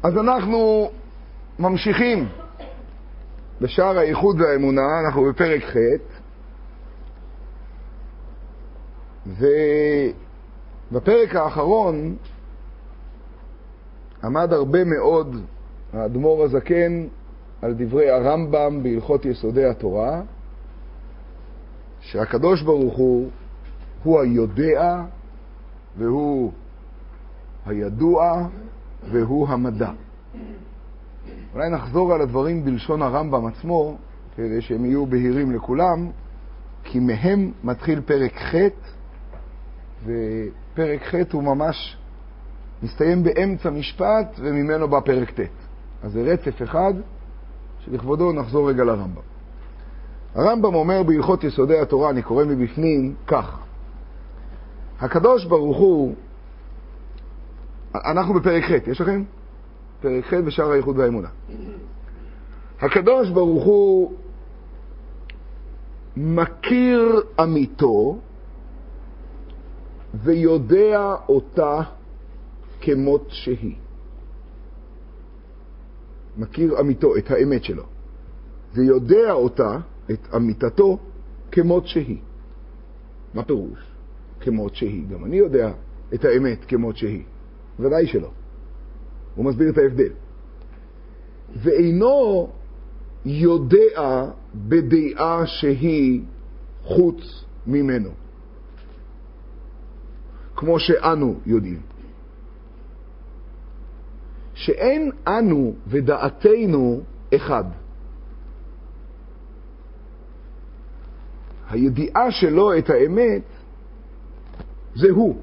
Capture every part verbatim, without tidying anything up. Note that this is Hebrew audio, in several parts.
אז אנחנו ממשיכים בשער הייחוד והאמונה, אנחנו בפרק ח', ובפרק האחרון עמד הרבה מאוד האדמו"ר הזקן על דברי הרמב"ם בהלכות יסודי התורה, שהקדוש ברוך הוא הוא היודע והוא הידוע והוא המדע. אולי נחזור על הדברים בלשון הרמב"ם עצמו כדי שהם יהיו בהירים לכולם, כי מהם מתחיל פרק ח', ופרק ח' הוא ממש מסתיים באמצע משפט וממנו בא פרק ט'. אז זה רצף אחד שלכבודו נחזור רגע לרמב"ם. הרמב"ם אומר בהלכות יסודי התורה, אני קורא מבפנים כך: הקדוש ברוך הוא, אנחנו בפרק ח', יש לכם? פרק ח' בשער הייחוד והאמונה. הקדוש ברוך הוא מכיר אמיתו ויודע אותה כמות שהיא. מכיר אמיתו, את האמת שלו, ויודע אותה, את אמיתתו, כמות שהיא. מה פירוש? כמות שהיא. גם אני יודע את האמת כמות שהיא. ודאי שלא. הוא מסביר את ההבדל. ואינו יודע בדעה שהיא חוץ ממנו, כמו שאנו יודעים. שאין אנו ודעתנו אחד. הידיעה שלו את האמת זה הוא.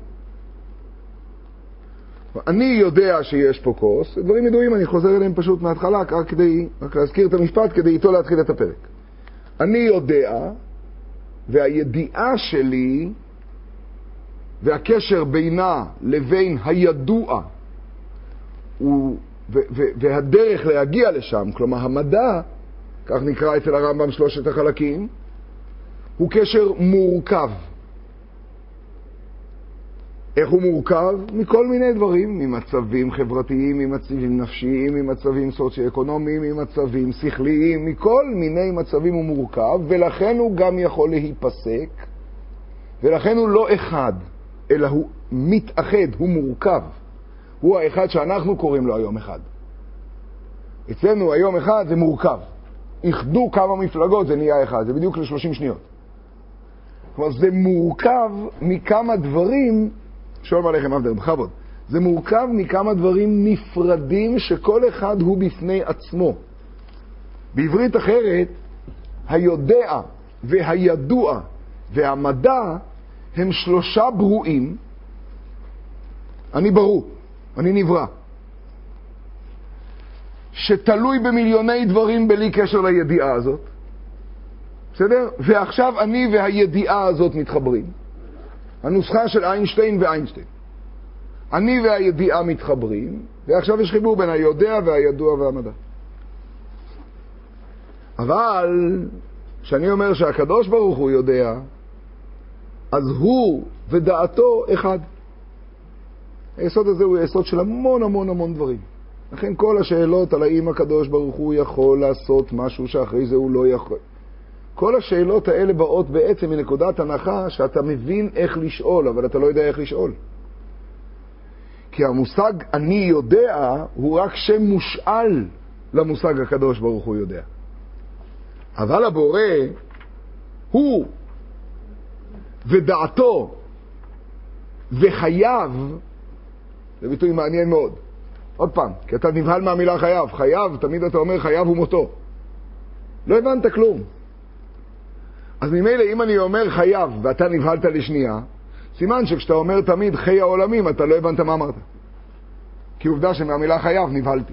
אני יודע שיש פה כוס, דברים ידועים, אני חוזר אליהם פשוט מההתחלה, רק כדי, רק להזכיר את המשפט כדי איתו להתחיל את הפרק. אני יודע, והידיעה שלי והקשר בינה לבין הידוע הוא, ו, ו, והדרך להגיע לשם, כלומר המדע, כך נקרא אצל הרמב"ם שלושת החלקים, הוא קשר מורכב. איך הוא מורכב? מכל מיני דברים, ממצבים חברתיים, ממצבים נפשיים, ממצבים סוציו-אקונומיים, ממצבים שכליים, מכל מיני מצבים הוא מורכב, ולכן הוא גם יכול להיפסק, ולכן הוא לא אחד, אלא הוא מתאחד, הוא מורכב. הוא האחד שאנחנו קוראים לו היום אחד. אצלנו היום אחד זה מורכב. איחדו כמה מפלגות, זה נהיה אחד, זה בדיוק ל-שלושים שניות. כלומר, זה מורכב מכמה דברים, שואל עליכם אבדר, בכבוד, זה מורכב מכמה דברים נפרדים שכל אחד הוא בפני עצמו. בעברית אחרת, היודע והידוע והמדע הם שלושה ברואים. אני ברור, אני נברא, שתלוי במיליוני דברים בלי קשר לידיעה הזאת. בסדר? ועכשיו אני והידיעה הזאת מתחברים. הנוסחה של איינשטיין ואיינשטיין. אני והידיעה מתחברים, ועכשיו יש חיבור בין היודע והידוע והמדע. אבל כשאני אומר שהקדוש ברוך הוא יודע, אז הוא ודעתו אחד. היסוד הזה הוא היסוד של המון המון המון דברים. לכן כל השאלות על האם הקדוש ברוך הוא יכול לעשות משהו שאחרי זה הוא לא יכול. כל השאלות האלה באות בעצם מנקודת הנחה שאתה מבין איך לשאול, אבל אתה לא יודע איך לשאול. כי המושג אני יודע הוא רק שם מושאל למושג הקדוש ברוך הוא יודע. אבל הבורא הוא ודעתו וחייו, זה ביטוי מעניין מאוד. עוד פעם, כי אתה נבהל מהמילה חייו. חייו, תמיד אתה אומר חייו ומותו. לא הבנת כלום. אז ממילא אם אני אומר חייו ואתה נבהלת לשנייה, סימן שכשאתה אומר תמיד חיי העולמים אתה לא הבנת מה אמרת. כי עובדה שמהמילה חייו נבהלתי.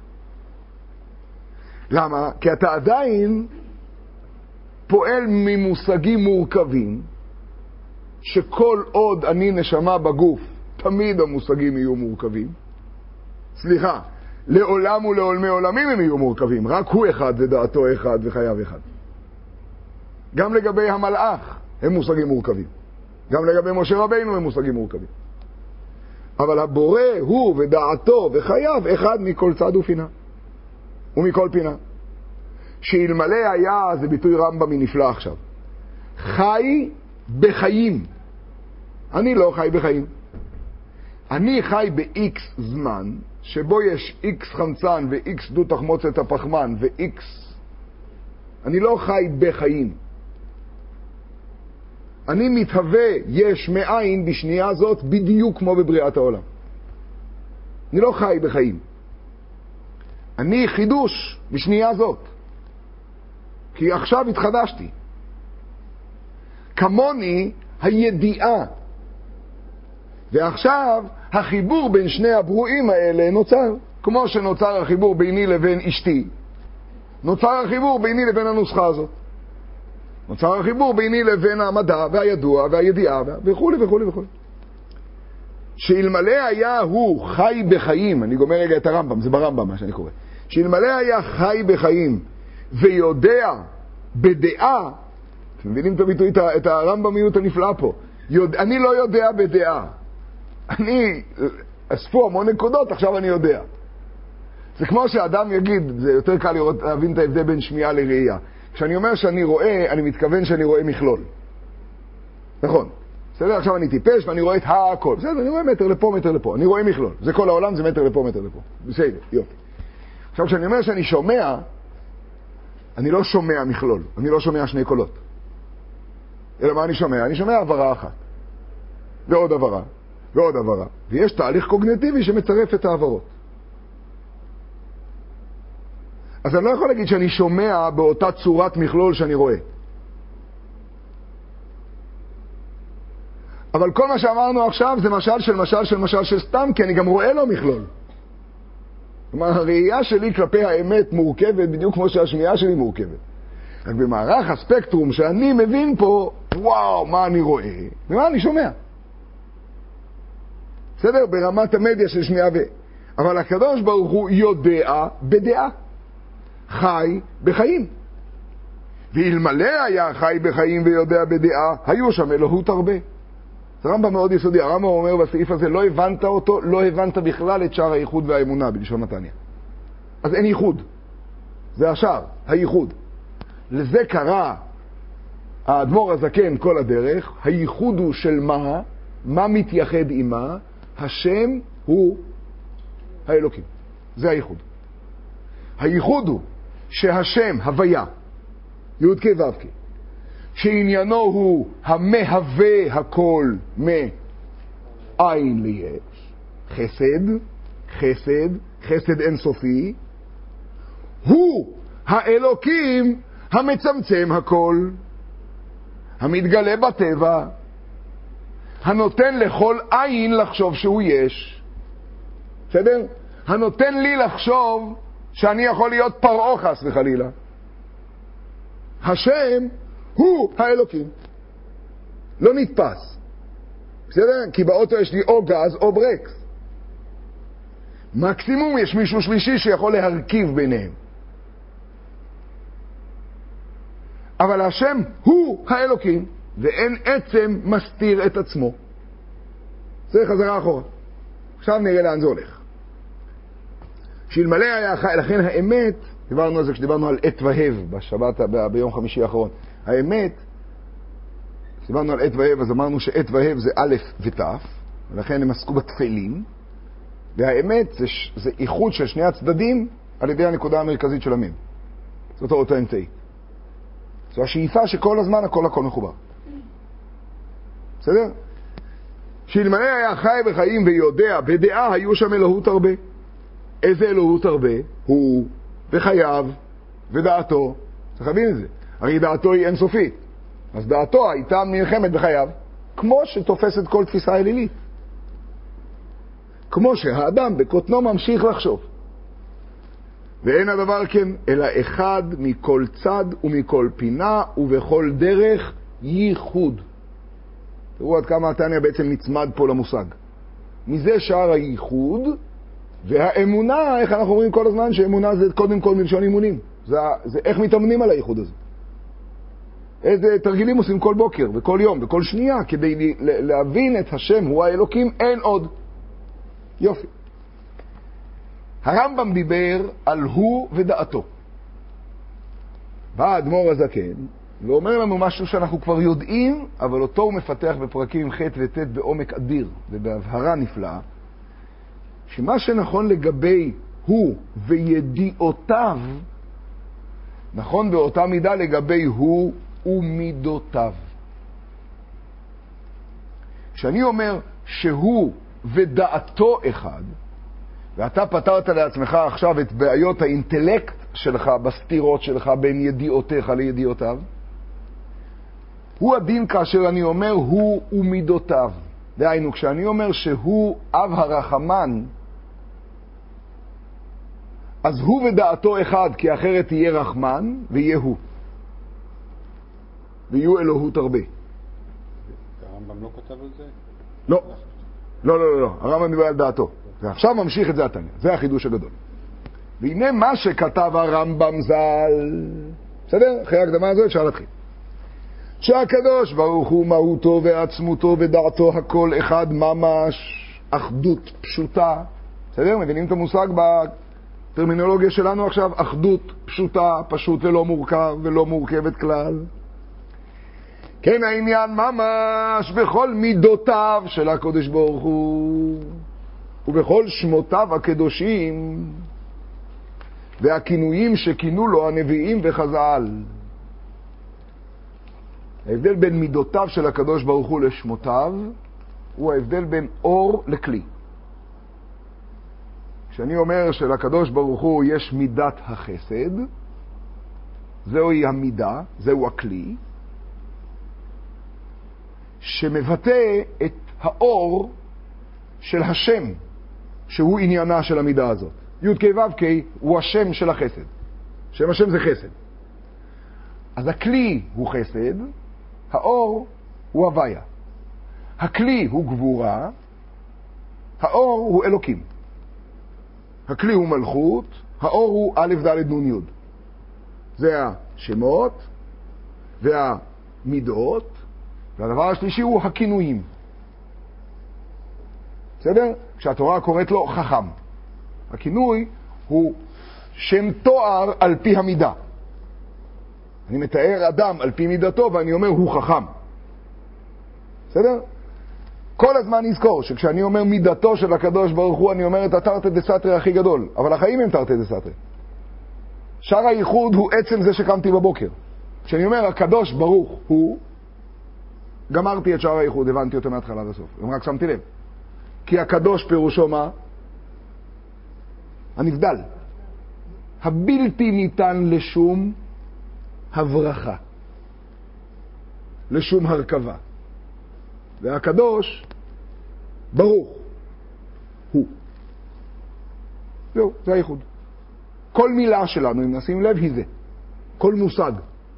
למה? כי אתה עדיין פועל ממושגים מורכבים, שכל עוד אני נשמה בגוף, תמיד המושגים יהיו מורכבים. סליחה, לעולם ולעולמי עולמים הם יהיו מורכבים. רק הוא אחד ודעתו אחד וחייו אחד. גם לגבי המלאך הם מושגים מורכבים. גם לגבי משה רבינו הם מושגים מורכבים. אבל הבורא הוא ודעתו וחייו אחד מכל צד ופינה ומכל פינה. שאלמלא היה, זה ביטוי רמב"ם נפלא עכשיו, חי בחיים. אני לא חי בחיים. אני חי ב-X זמן, שבו יש X חמצן ו-X דו תחמוצת הפחמן ו-X. אני לא חי בחיים. אני מתהווה יש מאין בשנייה הזאת בדיוק כמו בבריאת העולם. אני לא חי בחיים. אני חידוש בשנייה זאת. כי עכשיו התחדשתי. כמוני הידיעה. ועכשיו החיבור בין שני הברואים האלה נוצר. כמו שנוצר החיבור ביני לבין אשתי, נוצר החיבור ביני לבין הנוסחה הזאת. נוצר החיבור ביני לבין המדע והידוע והידיעה וכו' וכו' וכו'. שאלמלא היה הוא חי בחיים, אני גומר רגע את הרמב"ם, זה ברמב"ם מה שאני קורא. שאלמלא היה חי בחיים ויודע בדעה, אתם מבינים את הביטוי, את הרמב"מיות הנפלאה פה. יודע, אני לא יודע בדעה. אני, אספו המון נקודות, עכשיו אני יודע. זה כמו שאדם יגיד, זה יותר קל לראות, להבין את ההבדל בין שמיעה לראייה. כשאני אומר שאני רואה, אני מתכוון שאני רואה מכלול. נכון. בסדר? עכשיו אני טיפש ואני רואה את הכל. בסדר, אני רואה מטר לפה, מטר לפה. אני רואה מכלול. זה כל העולם, זה מטר לפה, מטר לפה. בסדר, יופי. עכשיו כשאני אומר שאני שומע, אני לא שומע מכלול. אני לא שומע שני קולות. אלא מה אני שומע? אני שומע עברה אחת. ועוד עברה. ועוד עברה. ויש תהליך קוגניטיבי שמצרף את העברות. אז אני לא יכול להגיד שאני שומע באותה צורת מכלול שאני רואה. אבל כל מה שאמרנו עכשיו זה משל של משל של משל של סתם, כי אני גם רואה לו מכלול. כלומר, הראייה שלי כלפי האמת מורכבת בדיוק כמו שהשמיעה שלי מורכבת. רק במערך הספקטרום שאני מבין פה, וואו, מה אני רואה ומה אני שומע. בסדר? ברמת המדיה של שמיעה ו... אבל הקדוש ברוך הוא יודע בדעה. חי בחיים. ואלמלא היה חי בחיים ויודע בדעה, היו שם אלוהות הרבה. זה רמב"ם מאוד יסודי. הרמב"ם אומר בסעיף הזה, לא הבנת אותו, לא הבנת בכלל את שער הייחוד והאמונה בלשון נתניה. אז אין ייחוד. זה השער, הייחוד. לזה קרא האדמו"ר הזקן כל הדרך, הייחוד הוא של מה? מה מתייחד עם מה? השם הוא האלוקים. זה הייחוד. הייחוד הוא שהשם, הוויה, י' כ' ו' כ', שעניינו הוא המהווה הכל מאין ליש, חסד, חסד, חסד אינסופי, הוא האלוקים המצמצם הכל, המתגלה בטבע, הנותן לכל עין לחשוב שהוא יש. בסדר? הנותן לי לחשוב שאני יכול להיות פרעה חס וחלילה. השם הוא האלוקים. לא נתפס. בסדר? כי באוטו יש לי או גז או ברקס. מקסימום יש מישהו שלישי שיכול להרכיב ביניהם. אבל השם הוא האלוקים, ואין עצם מסתיר את עצמו. זה חזרה אחורה. עכשיו נראה לאן זה הולך. שאלמלא היה חי, לכן האמת, דיברנו על זה כשדיברנו על עת והב בשבת, ב- ביום חמישי האחרון. האמת, כשדיברנו על עת והב, אז אמרנו שעת והב זה א' ות', ולכן הם עסקו בתפלים, והאמת זה, זה איחוד של שני הצדדים על ידי הנקודה המרכזית של המין. זאת אותו אמצעי. זו השאיפה שכל הזמן הכל הכל מחובר. בסדר? שאלמלא היה חי בחיים ויודע בדעה, היו שם אלוהות הרבה. איזה אלוהות הרבה? הוא וחייו ודעתו. צריך להבין את זה. הרי דעתו היא אינסופית. אז דעתו הייתה נלחמת בחייו, כמו שתופסת כל תפיסה אלילית. כמו שהאדם בקוטנו ממשיך לחשוב. ואין הדבר כן, אלא אחד מכל צד ומכל פינה ובכל דרך ייחוד. תראו עד כמה התניא בעצם נצמד פה למושג. מזה שער הייחוד, והאמונה, איך אנחנו אומרים כל הזמן, שאמונה זה קודם כל מלשון אימונים. זה, זה איך מתאמנים על הייחוד הזה. איזה תרגילים עושים כל בוקר וכל יום וכל שנייה, כדי להבין את השם הוא האלוקים, אין עוד. יופי. הרמב"ם דיבר על הוא ודעתו. בא האדמו"ר הזקן ואומר לנו משהו שאנחנו כבר יודעים, אבל אותו הוא מפתח בפרקים ח' וט' בעומק אדיר ובהבהרה נפלאה, שמה שנכון לגבי הוא וידיעותיו, נכון באותה מידה לגבי הוא ומידותיו. כשאני אומר שהוא ודעתו אחד, ואתה פתרת לעצמך עכשיו את בעיות האינטלקט שלך בסתירות שלך בין ידיעותיך לידיעותיו, הוא הדין כאשר אני אומר הוא ומידותיו. דהיינו, כשאני אומר שהוא אב הרחמן, אז הוא ודעתו אחד, כי אחרת יהיה רחמן ויהיה הוא. ויהיו אלוהות הרבה. הרמב"ם לא כתב על זה? לא. לא, לא, לא. הרמב"ם דיבר על דעתו. ועכשיו ממשיך את זה התניא. זה החידוש הגדול. והנה מה שכתב הרמב"ם ז"ל. בסדר? אחרי ההקדמה הזו אפשר להתחיל. שהקדוש ברוך הוא מהותו ועצמותו ודעתו הכל אחד ממש, אחדות פשוטה. בסדר? מבינים את המושג בטרמינולוגיה שלנו עכשיו? אחדות פשוטה, פשוט ולא מורכב ולא מורכבת כלל. כן, העניין ממש בכל מידותיו של הקדוש ברוך הוא ובכל שמותיו הקדושים והכינויים שכינו לו הנביאים וחז"ל. ההבדל בין מידותיו של הקדוש ברוך הוא לשמותיו הוא ההבדל בין אור לכלי. כשאני אומר שלקדוש ברוך הוא יש מידת החסד, זוהי המידה, זהו הכלי שמבטא את האור של השם, שהוא עניינה של המידה הזאת. י' כ' ו' כ' הוא השם של החסד. שם השם זה חסד. אז הכלי הוא חסד, האור הוא הוויה. הכלי הוא גבורה, האור הוא אלוקים. הכלי הוא מלכות, האור הוא א' ד' נ' י'. זה השמות והמידות, והדבר השלישי הוא הכינויים. בסדר? כשהתורה קוראת לו חכם. הכינוי הוא שם תואר על פי המידה. אני מתאר אדם על פי מידתו ואני אומר הוא חכם. בסדר? כל הזמן נזכור שכשאני אומר מידתו של הקדוש ברוך הוא, אני אומר את התרתי דסתרי הכי גדול. אבל החיים הם תרתי דסתרי. שער הייחוד הוא עצם זה שקמתי בבוקר. כשאני אומר הקדוש ברוך הוא, גמרתי את שער הייחוד, הבנתי אותו מההתחלה לסוף. אם רק שמתי לב. כי הקדוש פירושו מה? הנבדל. הבלתי ניתן לשום הברכה. לשום הרכבה. והקדוש ברוך הוא. זהו, זה הייחוד. כל מילה שלנו, אם נשים לב, היא זה. כל מושג.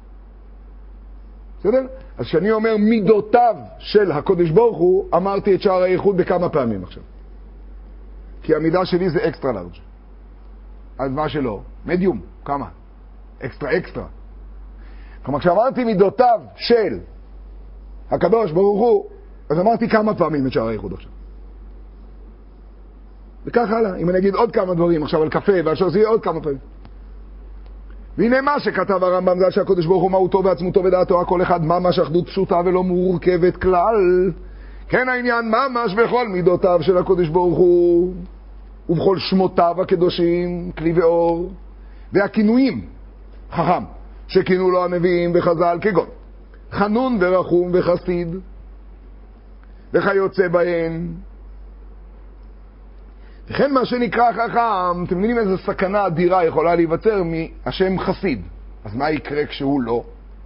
בסדר? אז כשאני אומר מידותיו של הקודש ברוך הוא, אמרתי את שער הייחוד בכמה פעמים עכשיו. כי המידה שלי זה אקסטרה לארג'. אז מה שלא? מדיום. כמה? אקסטרה אקסטרה. כלומר, כשאמרתי מידותיו של הקדוש ברוך הוא, אז אמרתי כמה פעמים את שער הייחוד עכשיו. וכך הלאה. אם אני אגיד עוד כמה דברים עכשיו על קפה ועל שער, זה יהיה עוד כמה פעמים. והנה מה שכתב הרמב"ם זה שהקדוש ברוך הוא מהותו ועצמותו ודעתו הכל אחד ממש אחדות פשוטה ולא מורכבת כלל. כן העניין ממש בכל מידותיו של הקדוש ברוך הוא ובכל שמותיו הקדושים כלי ואור והכינויים חכם שכינו לו הנביאים וחז"ל כגון חנון ורחום וחסיד וכיוצא בהן. וכן מה שנקרא חכם, אתם מבינים איזו סכנה אדירה יכולה להיווצר מהשם חסיד. אז מה יקרה כשהוא לא?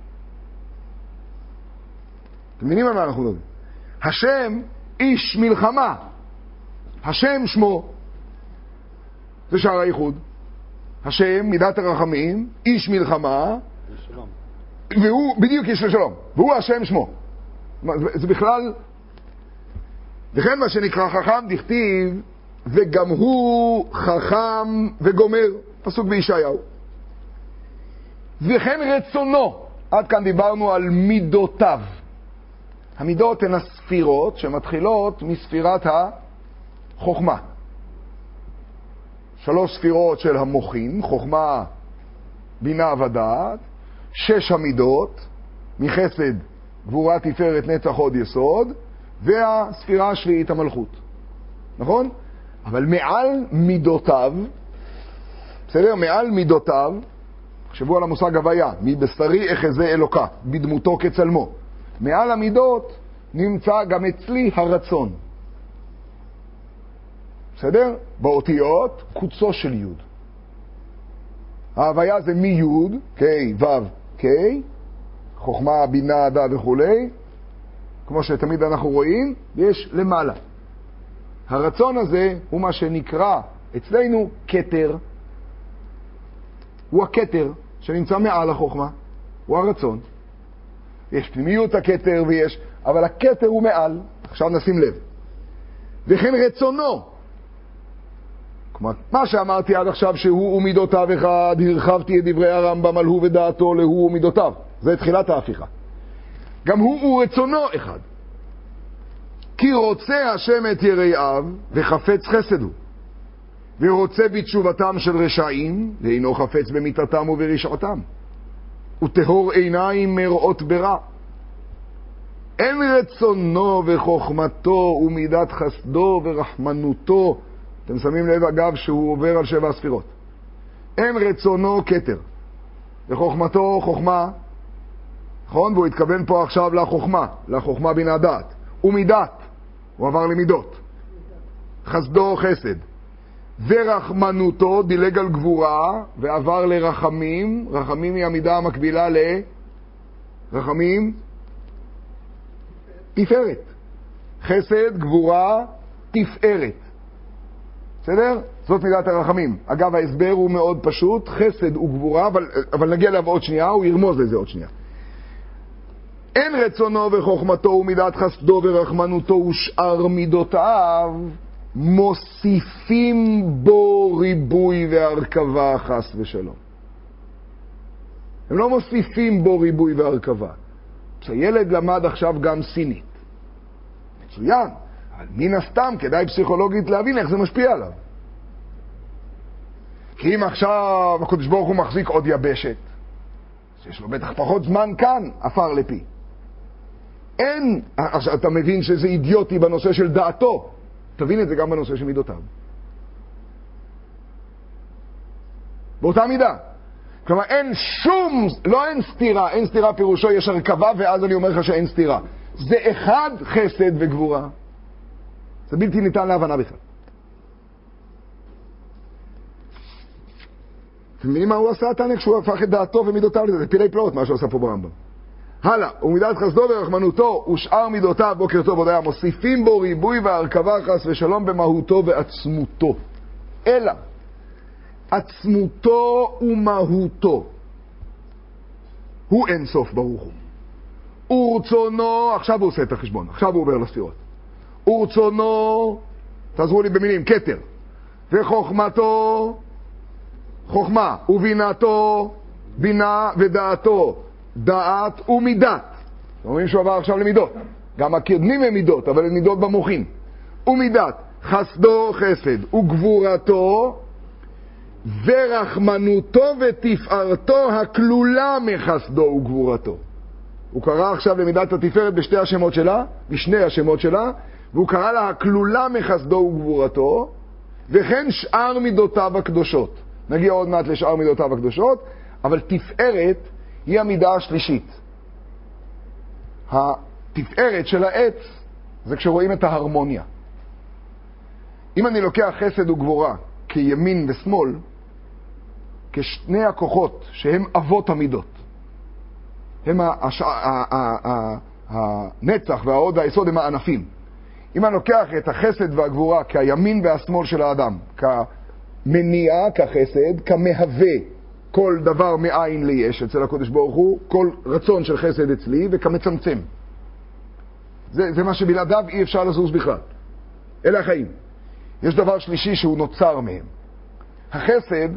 אתם מבינים על מה אנחנו מדברים? השם איש מלחמה. השם שמו. זה שער הייחוד. השם מידת הרחמים, איש מלחמה. איש שלום. והוא בדיוק איש לשלום. והוא השם שמו. זה בכלל... וכן מה שנקרא חכם דכתיב וגם הוא חכם וגומר, פסוק בישעיהו. וכן רצונו, עד כאן דיברנו על מידותיו. המידות הן הספירות שמתחילות מספירת החוכמה. שלוש ספירות של המוחין, חוכמה, בינה ודעת, שש המידות, מחסד, גבורה, תפארת, נצח, הוד, יסוד, והספירה השביעית המלכות. נכון? אבל מעל מידותיו, בסדר? מעל מידותיו, חשבו על המושג הוויה, מבשרי אחזה אלוקה, בדמותו כצלמו. מעל המידות נמצא גם אצלי הרצון. בסדר? באותיות, קוצו של יוד. ההוויה זה מי יוד, קי, וו, קי, חוכמה, בינה, דעת וכו'. כמו שתמיד אנחנו רואים, יש למעלה. הרצון הזה הוא מה שנקרא אצלנו כתר. הוא הכתר שנמצא מעל החוכמה. הוא הרצון. יש פנימיות הכתר ויש, אבל הכתר הוא מעל. עכשיו נשים לב. וכן רצונו. כלומר, מה שאמרתי עד עכשיו שהוא ומידותיו אחד, הרחבתי את דברי הרמב"ם על הוא ודעתו להוא ומידותיו. זה תחילת ההפיכה. גם הוא ורצונו אחד. כי רוצה השם את יראיו וחפץ חסד הוא. ורוצה בתשובתם של רשעים, ואינו חפץ במיתתם וברשעתם. וטהור עיניים מראות ברע. אין רצונו וחוכמתו ומידת חסדו ורחמנותו. אתם שמים לב אגב שהוא עובר על שבע הספירות. אין רצונו כתר. וחוכמתו חוכמה. נכון? והוא התכוון פה עכשיו לחוכמה. לחוכמה בינה דעת. ומידת. הוא עבר למידות. חסדו חסד. ורחמנותו דילג על גבורה ועבר לרחמים. רחמים היא המידה המקבילה לרחמים תפארת. חסד, גבורה, תפארת. בסדר? זאת מידת הרחמים. אגב, ההסבר הוא מאוד פשוט. חסד וגבורה, אבל, אבל נגיע אליו עוד שנייה, הוא ירמוז לזה עוד שנייה. אין רצונו וחוכמתו ומידת חסדו ורחמנותו ושאר מידותיו מוסיפים בו ריבוי והרכבה חס ושלום. הם לא מוסיפים בו ריבוי והרכבה. כשילד למד עכשיו גם סינית. מצוין. אבל מן הסתם כדאי פסיכולוגית להבין איך זה משפיע עליו. כי אם עכשיו הקדוש ברוך הוא מחזיק עוד יבשת, שיש לו בטח פחות זמן כאן, אפר לפי. אין, עכשיו אתה מבין שזה אידיוטי בנושא של דעתו, תבין את זה גם בנושא של מידותיו. באותה מידה. כלומר אין שום, לא אין סתירה, אין סתירה פירושו יש הרכבה ואז אני אומר לך שאין סתירה. זה אחד חסד וגבורה. זה בלתי ניתן להבנה בכלל. אתם מבינים מה הוא עשה תנא כשהוא הפך את דעתו ומידותיו לזה? זה פילי פלאות מה שהוא עשה פה ברמב"ם. הלאה, ומידת חסדו ורחמנותו ושאר מידותיו בוקר טוב הודיה מוסיפים בו ריבוי והרכבה חס ושלום במהותו ועצמותו. אלא עצמותו ומהותו הוא אין סוף ברוך הוא. ורצונו, עכשיו הוא עושה את החשבון, עכשיו הוא עובר לספירות. ורצונו, תעזרו לי במילים, כתר. וחוכמתו, חוכמה. ובינתו, בינה ודעתו, דעת ומידת. אתם אומרים שהוא עבר עכשיו למידות. גם הקדמים הם מידות, אבל הם מידות במוחין. ומידת, חסדו חסד, וגבורתו, ורחמנותו ותפארתו הכלולה מחסדו וגבורתו. הוא קרא עכשיו למידת התפארת בשתי השמות שלה, בשני השמות שלה, והוא קרא לה הכלולה מחסדו וגבורתו, וכן שאר מידותיו הקדושות. נגיע עוד מעט לשאר מידותיו הקדושות, אבל תפארת היא המידה השלישית. התפארת של העץ זה כשרואים את ההרמוניה. אם אני לוקח חסד וגבורה כימין ושמאל, כשני הכוחות שהם אבות המידות, הם הש... הנצח וההוד והיסוד הם הענפים. אם אני לוקח את החסד והגבורה כימין והשמאל של האדם, כמניע, כחסד, כמהווה כל דבר מאין ליש אצל הקדוש ברוך הוא, כל רצון של חסד אצלי, וכמצמצם. זה, זה מה שבלעדיו אי אפשר לזוז בכלל. אלה החיים. יש דבר שלישי שהוא נוצר מהם. החסד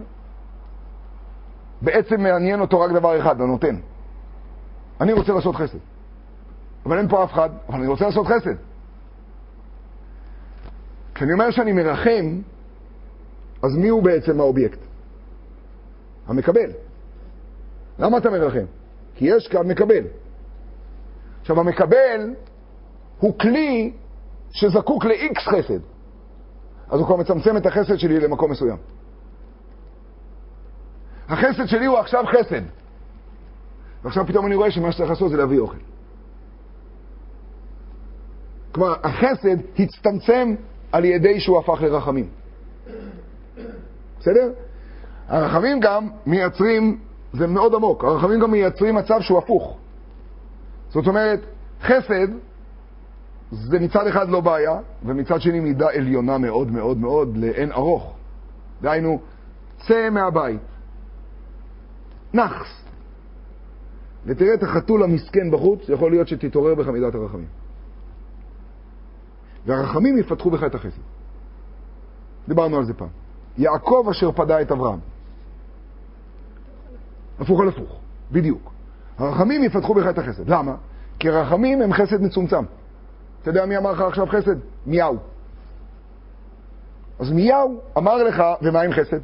בעצם מעניין אותו רק דבר אחד, הנותן. אני רוצה לעשות חסד. אבל אין פה אף אחד, אבל אני רוצה לעשות חסד. כשאני אומר שאני מרחם, אז מי הוא בעצם האובייקט? המקבל. למה אתה מרחם? כי יש כאן מקבל. עכשיו, המקבל הוא כלי שזקוק ל-X חסד. אז הוא כבר מצמצם את החסד שלי למקום מסוים. החסד שלי הוא עכשיו חסד. ועכשיו פתאום אני רואה שמה שצריך לעשות זה להביא אוכל. כלומר, החסד הצטמצם על ידי שהוא הפך לרחמים. בסדר? הרחמים גם מייצרים, זה מאוד עמוק, הרחמים גם מייצרים מצב שהוא הפוך. זאת אומרת, חסד זה מצד אחד לא בעיה, ומצד שני מידה עליונה מאוד מאוד מאוד לאין ארוך. דהיינו, צא מהבית. נחס. ותראה את החתול המסכן בחוץ, יכול להיות שתתעורר בך מידת הרחמים. והרחמים יפתחו בך את החסד. דיברנו על זה פעם. יעקב אשר פדה את אברהם. הפוך על הפוך, בדיוק. הרחמים יפתחו בך את החסד. למה? כי הרחמים הם חסד מצומצם. אתה יודע מי אמר לך עכשיו חסד? מיהו. אז מיהו אמר לך, ומה עם חסד?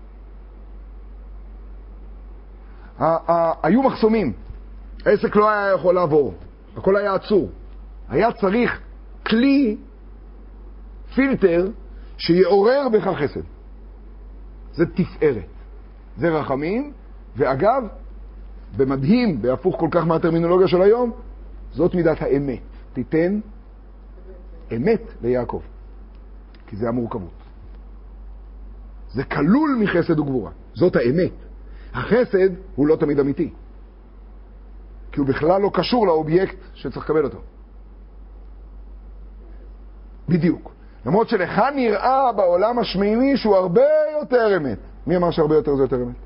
היו מחסומים. העסק לא היה יכול לעבור. הכל היה עצור. היה צריך כלי, פילטר, שיעורר בך חסד. זה תפארת. זה רחמים, ואגב, במדהים, בהפוך כל כך מהטרמינולוגיה של היום, זאת מידת האמת. תיתן אמת ליעקב. כי זה המורכבות. זה כלול מחסד וגבורה. זאת האמת. החסד הוא לא תמיד אמיתי. כי הוא בכלל לא קשור לאובייקט שצריך לקבל אותו. בדיוק. למרות שלך נראה בעולם השמימי שהוא הרבה יותר אמת. מי אמר שהרבה יותר זה יותר אמת?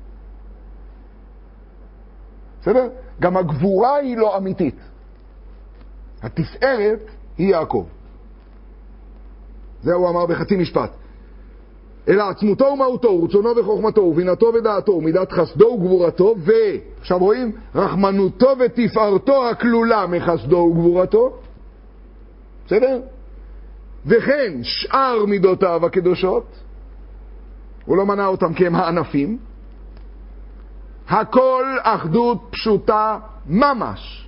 בסדר? גם הגבורה היא לא אמיתית. התפארת היא יעקב. זה הוא אמר בחצי משפט. אלא עצמותו ומהותו, רצונו וחוכמתו, ובינתו ודעתו, ומידת חסדו וגבורתו, ו... עכשיו רואים? רחמנותו ותפארתו הכלולה מחסדו וגבורתו. בסדר? וכן שאר מידותיו הקדושות, הוא לא מנע אותם כי הם הענפים, הכל אחדות פשוטה ממש.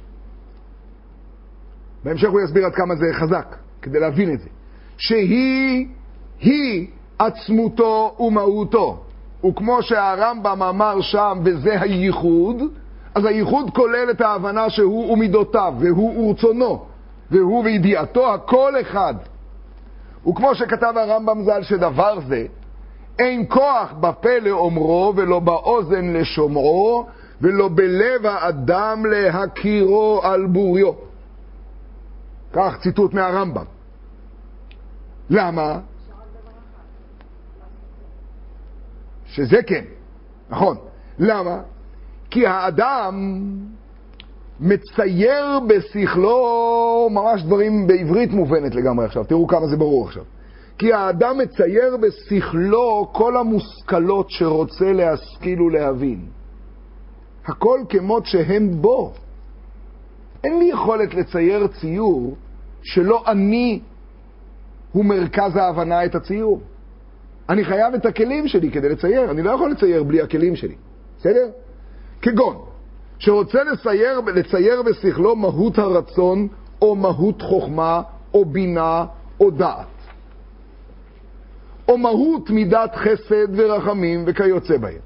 בהמשך הוא יסביר עד כמה זה חזק, כדי להבין את זה. שהיא, היא עצמותו ומהותו. וכמו שהרמב"ם אמר שם, וזה הייחוד, אז הייחוד כולל את ההבנה שהוא ומידותיו, והוא ורצונו, והוא וידיעתו, הכל אחד. וכמו שכתב הרמב"ם ז"ל שדבר זה, אין כוח בפה לאומרו ולא באוזן לשומעו ולא בלב האדם להכירו על בוריו. כך ציטוט מהרמב"ם. למה? שזה כן, נכון. למה? כי האדם מצייר בשכלו ממש דברים בעברית מובנת לגמרי עכשיו. תראו כמה זה ברור עכשיו. כי האדם מצייר בשכלו כל המושכלות שרוצה להשכיל ולהבין. הכל כמות שהם בו. אין לי יכולת לצייר ציור שלא אני הוא מרכז ההבנה את הציור. אני חייב את הכלים שלי כדי לצייר. אני לא יכול לצייר בלי הכלים שלי. בסדר? כגון, שרוצה לצייר, לצייר בשכלו מהות הרצון, או מהות חוכמה, או בינה, או דעת. או מהות מידת חסד ורחמים וכיוצא בהם.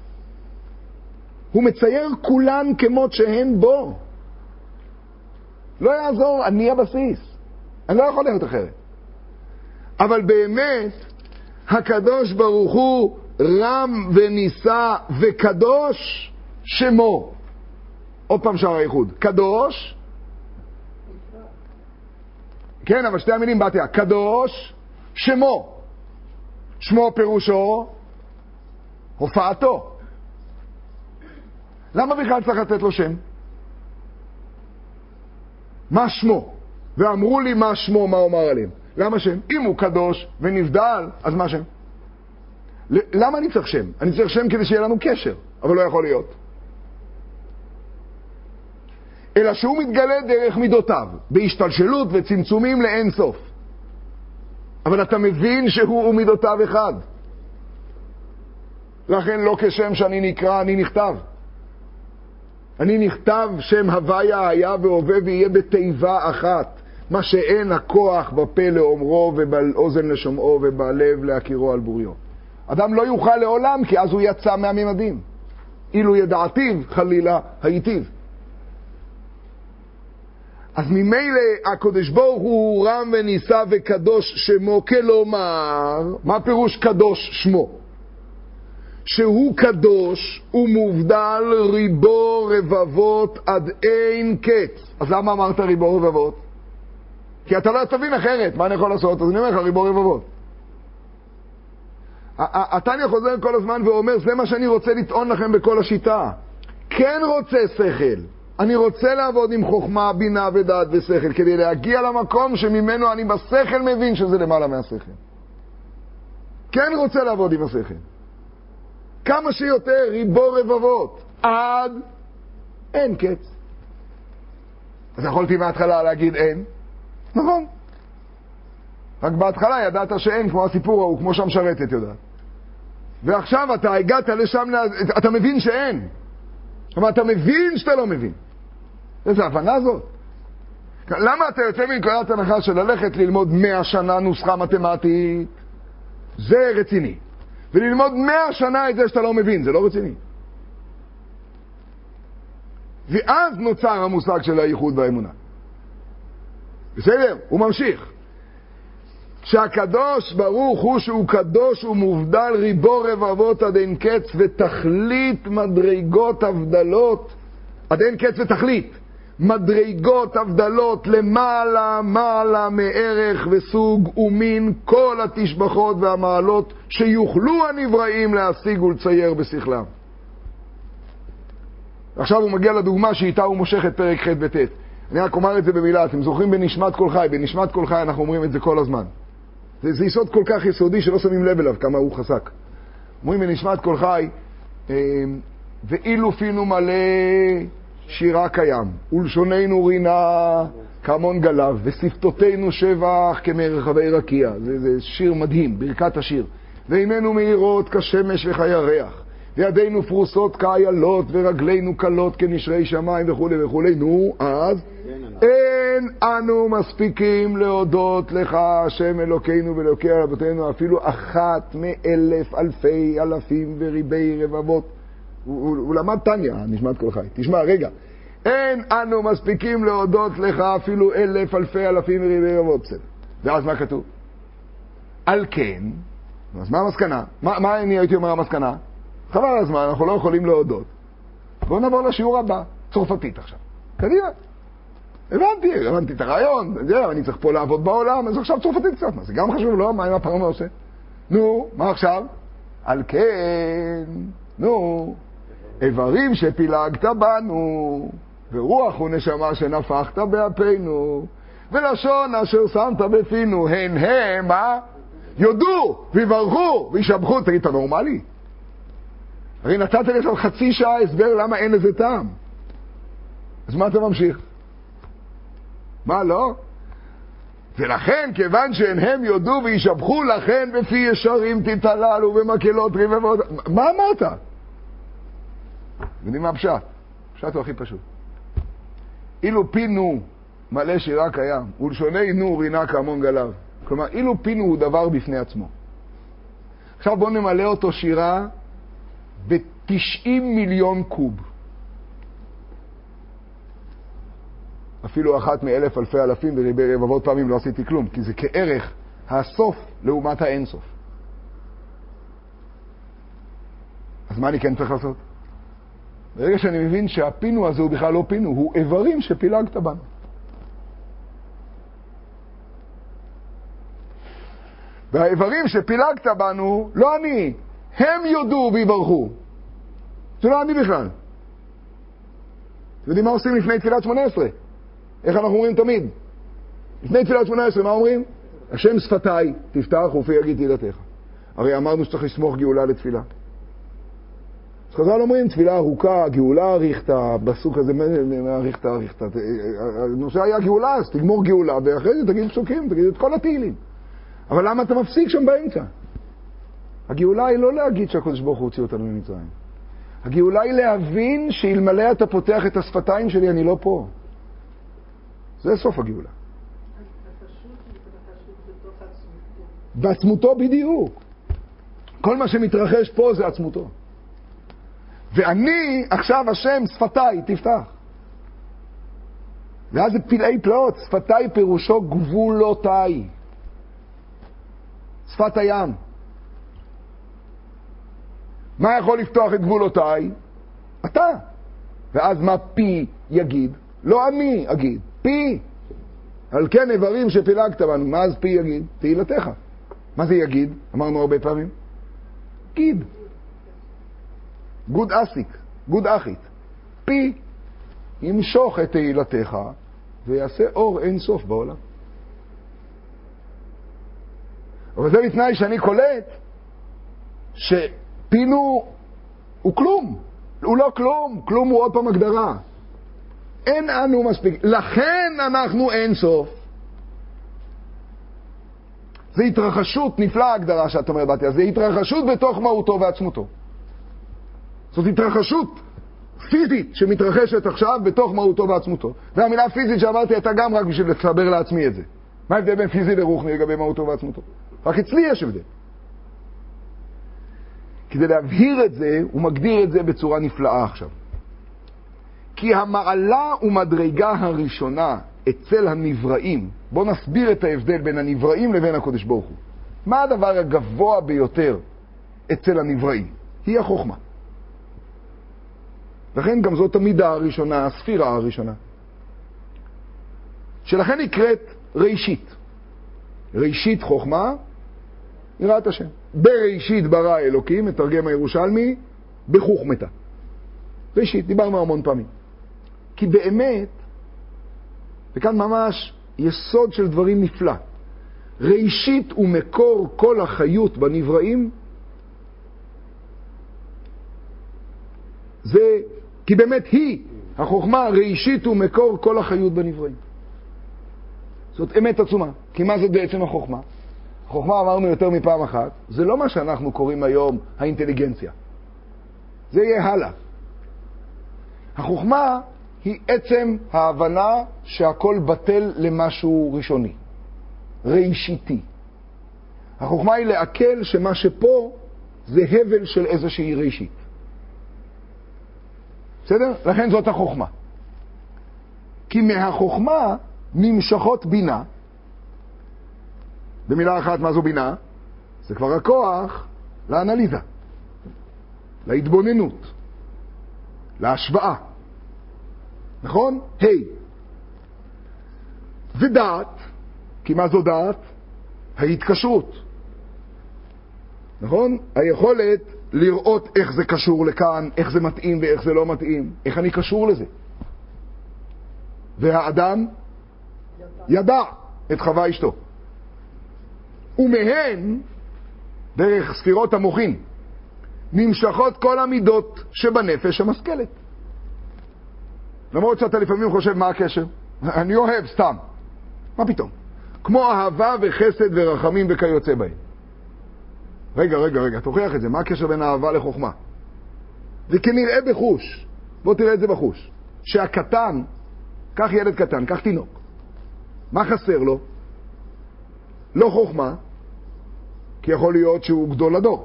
הוא מצייר כולן כמות שהן בו. לא יעזור, אני הבסיס. אני לא יכול להיות אחרת. אבל באמת, הקדוש ברוך הוא רם וניסה וקדוש שמו. עוד פעם שער הייחוד. קדוש. כן, אבל שתי המילים באתי. קדוש שמו. שמו פירושו הופעתו. למה בכלל צריך לתת לו שם? מה שמו? ואמרו לי מה שמו, מה אומר עליהם. למה שם? אם הוא קדוש ונבדל, אז מה שם? למה אני צריך שם? אני צריך שם כדי שיהיה לנו קשר, אבל לא יכול להיות. אלא שהוא מתגלה דרך מידותיו, בהשתלשלות וצמצומים לאין סוף. אבל אתה מבין שהוא ומידותיו אחד. לכן לא כשם שאני נקרא, אני נכתב. אני נכתב שם הוויה היה והווה ויהיה בתיבה אחת. מה שאין הכוח בפה לאומרו ובאוזן לשומעו ובלב להכירו על בוריו. אדם לא יוכל לעולם כי אז הוא יצא מהממדים. אילו ידעתיו חלילה הייתיו. אז ממילא הקדוש ברוך הוא רם ונישא וקדוש שמו, כלומר, מה פירוש קדוש שמו? שהוא קדוש ומובדל ריבו רבבות עד אין קץ. אז למה אמרת ריבו רבבות? כי אתה לא תבין אחרת, מה אני יכול לעשות? אז אני אומר לך ריבו רבבות. התניא חוזר כל הזמן ואומר, זה מה שאני רוצה לטעון לכם בכל השיטה. כן רוצה שכל. אני רוצה לעבוד עם חוכמה, בינה ודעת ושכל, כדי להגיע למקום שממנו אני בשכל מבין שזה למעלה מהשכל. כן רוצה לעבוד עם השכל. כמה שיותר ריבו רבבות, עד אין קץ. אז יכולתי מההתחלה להגיד אין. נכון. רק בהתחלה ידעת שאין, כמו הסיפור ההוא, כמו שהמשרתת יודעת. ועכשיו אתה הגעת לשם, אתה מבין שאין. אבל אתה מבין שאתה לא מבין. איזה הבנה זאת? למה אתה יוצא מנקודת הנחה של ללכת ללמוד מאה שנה נוסחה מתמטית? זה רציני. וללמוד מאה שנה את זה שאתה לא מבין, זה לא רציני. ואז נוצר המושג של הייחוד והאמונה. בסדר? הוא ממשיך. שהקדוש ברוך הוא שהוא קדוש ומובדל ריבו רבבות עד אין קץ ותכלית מדרגות הבדלות, עד אין קץ ותכלית מדרגות הבדלות למעלה מעלה מערך וסוג ומין כל התשבחות והמעלות שיוכלו הנבראים להשיג ולצייר בשכלם. עכשיו הוא מגיע לדוגמה שאיתה הוא מושך את פרק ח' וט'. אני רק אומר את זה במילה, אתם זוכרים בנשמת כל חי, בנשמת כל חי אנחנו אומרים את זה כל הזמן. זה, זה יסוד כל כך יסודי שלא שמים לב אליו כמה הוא חזק. אומרים בנשמת כל חי, ואילו פינו מלא שירה קיים, ולשוננו רינה כמון גלב, ושפתותינו שבח כמרחבי רקיע. זה, זה שיר מדהים, ברכת השיר. ועינינו מהירות כשמש וכירח, וידינו פרוסות כאיילות, ורגלינו קלות כנשרי שמיים וכו' וכו'. נו, אז אין אנו מספיקים להודות לך, השם אלוקינו ואלוקי אבותינו, אפילו אחת מאלף אלפי אלפים וריבי רבבות. הוא, הוא, הוא למד תניא, נשמת כל חי. תשמע, רגע. אין אנו מספיקים להודות לך אפילו אלף אלפי אלפים וריבי רבבות. בסדר. ואז מה כתוב? על כן, אז מה המסקנה? מה, מה אני הייתי אומר המסקנה? חבל הזמן, אנחנו לא יכולים להודות. בואו נעבור לשיעור הבא. צרפתית עכשיו. קדימה. הבנתי, הבנתי את הרעיון. זהו, אני צריך פה לעבוד בעולם, אז עכשיו צרפתית קצת. זה גם חשוב, לא? מה אם הפרמה עושה? נו, מה עכשיו? על כן, נו, איברים שפילגת בנו, ורוח ונשמה שנפחת באפינו, ולשון אשר שמת בפינו, הן הם, מה? יודו, ויברכו, וישבחו. תגיד, אתה נורמלי? הרי נתת לי עכשיו חצי שעה הסבר למה אין לזה טעם. אז מה אתה ממשיך? מה לא? ולכן, כיוון שהן הם יודו וישבחו, לכן בפי ישרים תתעללו ובמקהלות רבבות. מה אמרת? יודעים מה הפשט? הפשט הוא הכי פשוט. אילו פינו מלא שירה קיים, ולשוננו רינה כהמון גלב. כלומר, אילו פינו הוא דבר בפני עצמו. עכשיו בואו נמלא אותו שירה ב-תשעים מיליון קוב. אפילו אחת מאלף אלפי אלפים וריבי רבבות פעמים לא עשיתי כלום, כי זה כערך הסוף לעומת האינסוף. אז מה אני כן צריך לעשות? ברגע שאני מבין שהפינו הזה הוא בכלל לא פינו, הוא איברים שפילגת בנו. והאיברים שפילגת בנו, לא אני, הם יודו ויברכו. זה לא אני בכלל. אתם יודעים מה עושים לפני תפילת שמונה עשרה? איך אנחנו אומרים תמיד? לפני תפילת שמונה עשרה, מה אומרים? השם שפתיי, תפתח ופי יגיד תהילתך. הרי אמרנו שצריך לסמוך גאולה לתפילה. אז חז"ל אומרים, תפילה ארוכה, גאולה אריכתא, בסוג הזה, אריכתא, אריכתא. הנושא היה גאולה, אז תגמור גאולה, ואחרי זה תגיד פסוקים, תגיד את כל התהילים. אבל למה אתה מפסיק שם באמצע? הגאולה היא לא להגיד שהקדוש ברוך הוא הוציא אותנו ממצרים. הגאולה היא להבין שאלמלא אתה פותח את השפתיים שלי, אני לא פה. זה סוף הגאולה. בעצמותו בדיוק. כל מה שמתרחש פה זה עצמותו. ואני, עכשיו השם, שפתיי, תפתח. ואז זה פלאי פלאות. שפתיי פירושו גבולותיי. שפת הים. מה יכול לפתוח את גבולותיי? אתה. ואז מה פי יגיד? לא אני אגיד, פי. על כן איברים שפילגת בנו, מה אז פי יגיד? תהילתך. מה זה יגיד? אמרנו הרבה פעמים. גיד. גוד אסיק, גוד אחית. פי ימשוך את תהילתך ויעשה אור אין סוף בעולם. אבל זה בתנאי שאני קולט שפינו הוא כלום. הוא לא כלום, כלום הוא עוד פעם הגדרה. אין אנו מספיק. לכן אנחנו אין סוף. זה התרחשות, נפלאה הגדרה שאת אומרת בתיה. זה התרחשות בתוך מהותו ועצמותו. זאת התרחשות פיזית שמתרחשת עכשיו בתוך מהותו ועצמותו. והמילה פיזית שאמרתי הייתה גם רק בשביל לסבר לעצמי את זה. מה ההבדל בין פיזי לרוחני לגבי מהותו ועצמותו? רק אצלי יש הבדל. כדי להבהיר את זה, הוא מגדיר את זה בצורה נפלאה עכשיו. כי המעלה ומדרגה הראשונה אצל הנבראים, בואו נסביר את ההבדל בין הנבראים לבין הקדוש ברוך הוא. מה הדבר הגבוה ביותר אצל הנבראים? היא החוכמה. לכן גם זאת המידה הראשונה, הספירה הראשונה. שלכן נקראת ראשית. ראשית חוכמה, יראת השם. בראשית ברא אלוקים, מתרגם הירושלמי, בחוכמתה. ראשית, דיברנו המון פעמים. כי באמת, וכאן ממש יסוד של דברים נפלא. ראשית ומקור כל החיות בנבראים, זה, כי באמת היא, החוכמה, ראשית ומקור כל החיות בנבראים. זאת אמת עצומה. כי מה זה בעצם החוכמה? החוכמה, אמרנו יותר מפעם אחת, זה לא מה שאנחנו קוראים היום האינטליגנציה. זה יהיה הלאה. החוכמה היא עצם ההבנה שהכל בטל למשהו ראשוני, ראשיתי. החוכמה היא לעכל שמה שפה זה הבל של איזושהי ראשית. בסדר? לכן זאת החוכמה. כי מהחוכמה נמשכות בינה. במילה אחת, מה זו בינה? זה כבר הכוח לאנליזה, להתבוננות, להשוואה. נכון? היי. ודעת, כי מה זו דעת? ההתקשרות. נכון? היכולת לראות איך זה קשור לכאן, איך זה מתאים ואיך זה לא מתאים, איך אני קשור לזה. והאדם ידע את חווה אשתו. ומהן, דרך ספירות המוחין, נמשכות כל המידות שבנפש המשכלת. למרות שאתה לפעמים חושב מה הקשר. אני אוהב סתם. מה פתאום? כמו אהבה וחסד ורחמים וכיוצא בהם. רגע, רגע, רגע, תוכיח את זה. מה הקשר בין אהבה לחוכמה? זה כנראה בחוש. בוא תראה את זה בחוש. שהקטן, כך ילד קטן, כך תינוק. מה חסר לו? לא חוכמה, כי יכול להיות שהוא גדול הדור.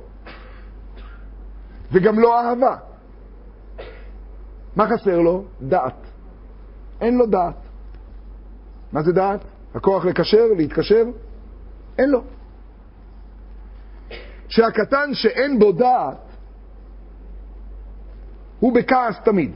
וגם לא אהבה. מה חסר לו? דעת. אין לו דעת. מה זה דעת? הכוח לקשר, להתקשר? אין לו. שהקטן שאין בו דעת, הוא בכעס תמיד.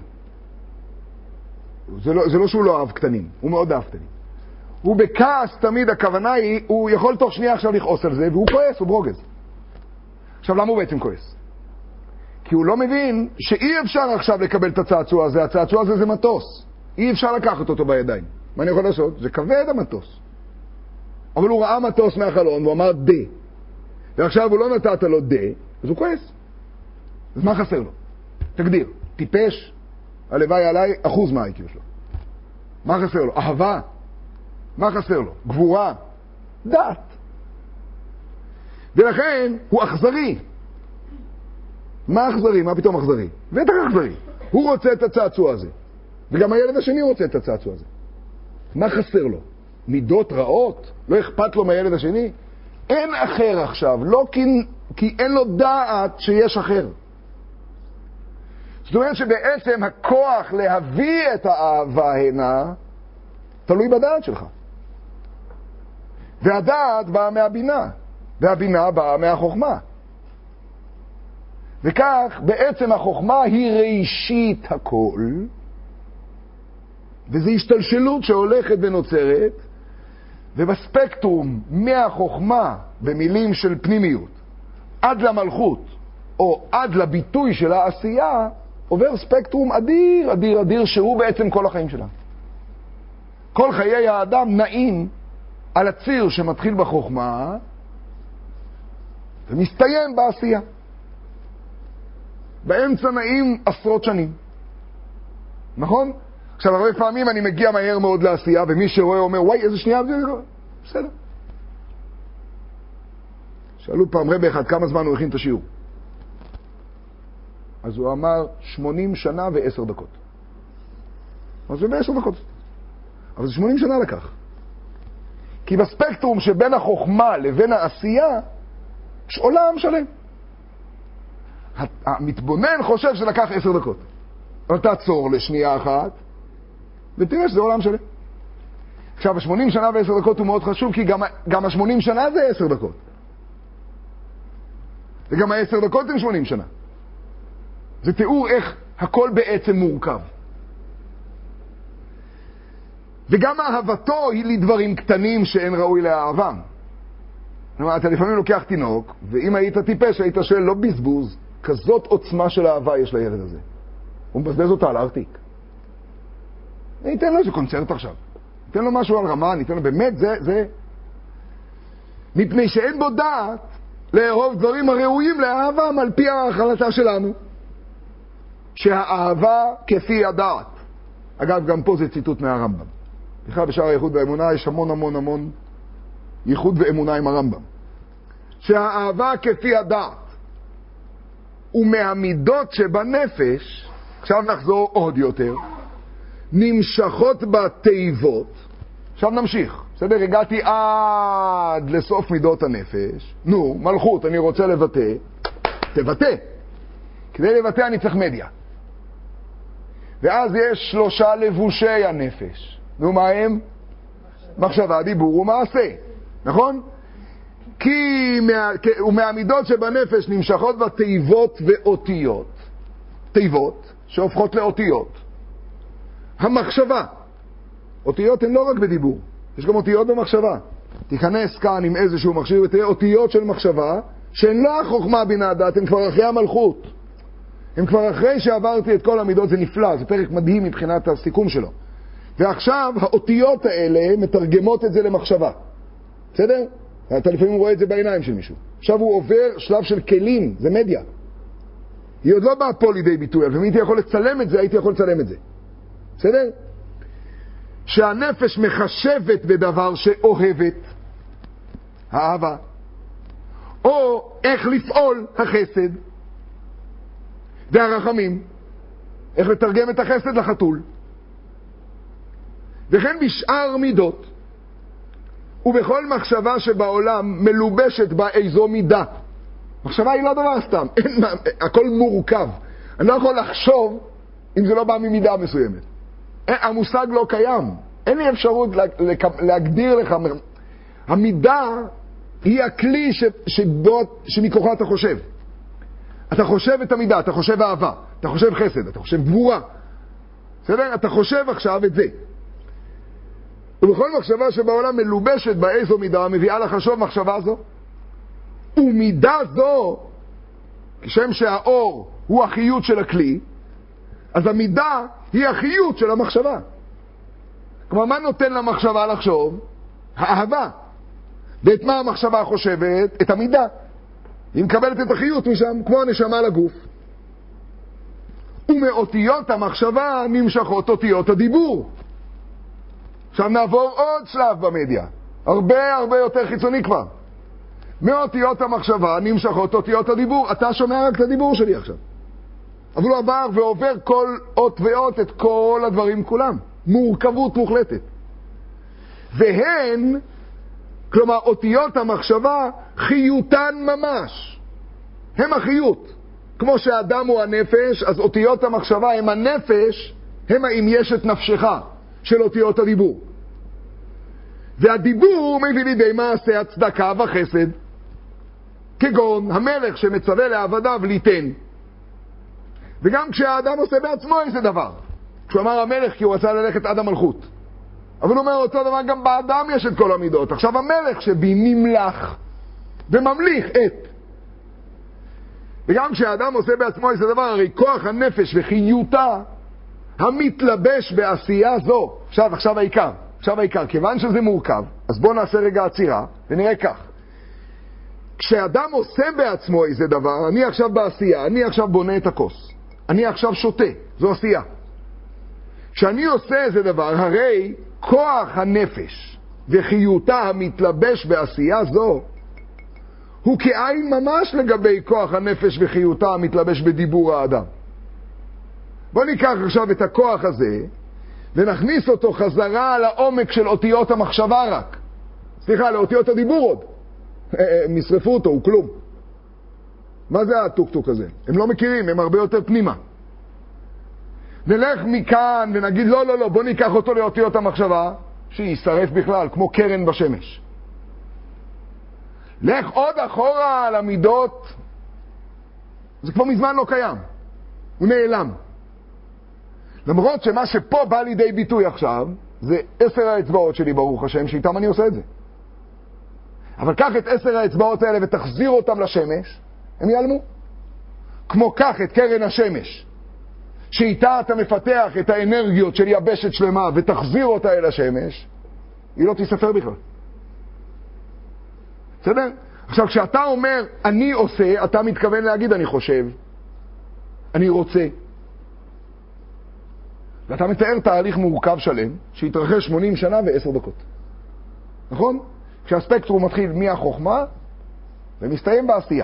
זה לא, זה לא שהוא לא אהב קטנים, הוא מאוד אהב קטנים. הוא בכעס תמיד, הכוונה היא, הוא יכול תוך שנייה עכשיו לכעוס על זה, והוא כועס, הוא ברוגז. עכשיו, למה הוא בעצם כועס? כי הוא לא מבין שאי אפשר עכשיו לקבל את הצעצוע הזה, הצעצוע הזה זה מטוס. אי אפשר לקחת אותו בידיים. מה אני יכול לעשות? זה כבד המטוס. אבל הוא ראה מטוס מהחלון והוא אמר דה. ועכשיו הוא לא נתת לו דה, אז הוא כועס. אז מה חסר לו? תגדיר. טיפש, הלוואי עליי, אחוז מהאיקיו שלו. מה חסר לו? אהבה. מה חסר לו? גבורה. דעת. ולכן הוא אכזרי. מה אכזרי? מה פתאום אכזרי? בטח אכזרי. הוא רוצה את הצעצוע הזה. וגם הילד השני רוצה את הצעצוע הזה. מה חסר לו? מידות רעות? לא אכפת לו מהילד השני? אין אחר עכשיו, לא כי, כי אין לו דעת שיש אחר. זאת אומרת שבעצם הכוח להביא את האהבה הנה תלוי בדעת שלך. והדעת באה מהבינה, והבינה באה מהחוכמה. וכך בעצם החוכמה היא ראשית הכל, וזו השתלשלות שהולכת ונוצרת, ובספקטרום מהחוכמה במילים של פנימיות עד למלכות או עד לביטוי של העשייה עובר ספקטרום אדיר אדיר אדיר שהוא בעצם כל החיים שלנו. כל חיי האדם נעים על הציר שמתחיל בחוכמה ומסתיים בעשייה. באמצע נעים עשרות שנים, נכון? עכשיו הרבה פעמים אני מגיע מהר מאוד לעשייה ומי שרואה אומר וואי איזה שנייה זה בסדר. שאלו פעם רבי אחד כמה זמן הוא הכין את השיעור, אז הוא אמר שמונים שנה ועשר דקות. אז זה בעשר דקות, אבל זה שמונים שנה לקח, כי בספקטרום שבין החוכמה לבין העשייה יש עולם שלם. המתבונן חושב שלקח עשר דקות, אבל תעצור לשנייה אחת ותראה שזה עולם שלם. עכשיו, ה-שמונים שנה ועשר דקות הוא מאוד חשוב, כי גם, גם ה-שמונים שנה זה עשר דקות. וגם ה-עשר דקות הם שמונים שנה. זה תיאור איך הכל בעצם מורכב. וגם אהבתו היא לדברים קטנים שאין ראוי לאהבם. כלומר, אתה לפעמים לוקח תינוק, ואם היית טיפש, היית שואל, לא בזבוז, כזאת עוצמה של אהבה יש לילד הזה. הוא מבזבז אותה על ארטיק. ניתן לו איזה קונצרט עכשיו. ניתן לו משהו על רמה, ניתן לו באמת, זה, זה. מפני שאין בו דעת לאהוב דברים הראויים לאהבם על פי ההחלטה שלנו. שהאהבה כפי הדעת. אגב, גם פה זה ציטוט מהרמב"ם. בכלל בשער הייחוד והאמונה יש המון המון המון ייחוד ואמונה עם הרמב"ם. שהאהבה כפי הדעת ומהמידות שבנפש, עכשיו נחזור עוד יותר, נמשכות בתיבות. עכשיו נמשיך, בסדר? הגעתי עד לסוף מידות הנפש. נו, מלכות, אני רוצה לבטא. תבטא. כדי לבטא אני צריך מדיה. ואז יש שלושה לבושי הנפש. נו, מה הם? מחשבה, דיבור ומעשה. נכון? כי מה, ומהמידות שבנפש נמשכות בתיבות ואותיות. תיבות שהופכות לאותיות. המחשבה. אותיות הן לא רק בדיבור, יש גם אותיות במחשבה. תיכנס כאן עם איזשהו מכשיר ותראה אותיות של מחשבה שהן לא החוכמה בינה הדעת, הן כבר אחרי המלכות. הן כבר אחרי שעברתי את כל המידות. זה נפלא, זה פרק מדהים מבחינת הסיכום שלו. ועכשיו האותיות האלה מתרגמות את זה למחשבה. בסדר? אתה לפעמים רואה את זה בעיניים של מישהו. עכשיו הוא עובר שלב של כלים, זה מדיה. היא עוד לא באה פה לידי ביטוי, אבל אם הייתי יכול לצלם את זה, הייתי יכול לצלם את זה. בסדר? שהנפש מחשבת בדבר שאוהבת, האהבה, או איך לפעול, החסד, והרחמים, איך לתרגם את החסד לחתול, וכן בשאר מידות, ובכל מחשבה שבעולם מלובשת בה איזו מידה. מחשבה היא לא דבר סתם, אין, הכל מורכב. אני לא יכול לחשוב אם זה לא בא ממידה מסוימת. המושג לא קיים. אין לי אפשרות להגדיר לך. המידה היא הכלי ש, שבו, שמכוחה אתה חושב. אתה חושב את המידה, אתה חושב אהבה, אתה חושב חסד, אתה חושב גבורה. בסדר? אתה חושב עכשיו את זה. ובכל מחשבה שבעולם מלובשת באיזו מידה, מביאה לחשוב מחשבה זו. ומידה זו, כשם שהאור הוא החיות של הכלי, אז המידה היא החיות של המחשבה. כלומר, מה נותן למחשבה לחשוב? האהבה. ואת מה המחשבה חושבת? את המידה. היא מקבלת את החיות משם, כמו הנשמה לגוף. ומאותיות המחשבה נמשכות אותיות הדיבור. עכשיו נעבור עוד שלב במדיה. הרבה הרבה יותר חיצוני כבר. מאותיות המחשבה נמשכות אותיות הדיבור. אתה שומע רק את הדיבור שלי עכשיו. אבל הוא עבר ועובר כל אות ואות את כל הדברים כולם. מורכבות מוחלטת. והן, כלומר אותיות המחשבה, חיותן ממש. הם החיות. כמו שהאדם הוא הנפש, אז אותיות המחשבה הם הנפש, הם אם יש את נפשך של אותיות הדיבור. והדיבור מביא לידי מעשה הצדקה וחסד, כגון המלך שמצווה לעבדיו ליתן. וגם כשהאדם עושה בעצמו איזה דבר. כשהוא אמר המלך כי הוא רצה ללכת עד המלכות. אבל הוא אומר אותו דבר, גם באדם יש את כל המידות. עכשיו המלך שבי נמלך וממליך את. וגם כשהאדם עושה בעצמו איזה דבר, הרי כוח הנפש וחיותה המתלבש בעשייה זו. עכשיו, עכשיו העיקר. עכשיו העיקר, כיוון שזה מורכב, אז בואו נעשה רגע עצירה ונראה כך. כשאדם עושה בעצמו איזה דבר, אני עכשיו בעשייה, אני עכשיו בונה את הכוס. אני עכשיו שותה, זו עשייה. כשאני עושה איזה דבר, הרי כוח הנפש וחיותה המתלבש בעשייה זו, הוא כעין ממש לגבי כוח הנפש וחיותה המתלבש בדיבור האדם. בואו ניקח עכשיו את הכוח הזה, ונכניס אותו חזרה לעומק של אותיות המחשבה רק. סליחה, לאותיות הדיבור עוד. הם ישרפו אותו, הוא כלום. מה זה הטוק-טוק הזה? הם לא מכירים, הם הרבה יותר פנימה. נלך מכאן ונגיד, לא, לא, לא, בוא ניקח אותו לאותיות המחשבה, שישרף בכלל, כמו קרן בשמש. לך עוד אחורה על המידות, זה כבר מזמן לא קיים. הוא נעלם. למרות שמה שפה בא לידי ביטוי עכשיו, זה עשר האצבעות שלי, ברוך השם, שאיתם אני עושה את זה. אבל קח את עשר האצבעות האלה ותחזיר אותם לשמש, הם ייעלמו. כמו קח את קרן השמש, שאיתה אתה מפתח את האנרגיות של יבשת שלמה ותחזיר אותה אל השמש, היא לא תספר בכלל. בסדר? עכשיו, כשאתה אומר אני עושה, אתה מתכוון להגיד אני חושב, אני רוצה. ואתה מתאר תהליך מורכב שלם שהתרחש שמונים שנה ועשר דקות. נכון? כשהספקטרום מתחיל מהחוכמה ומסתיים בעשייה.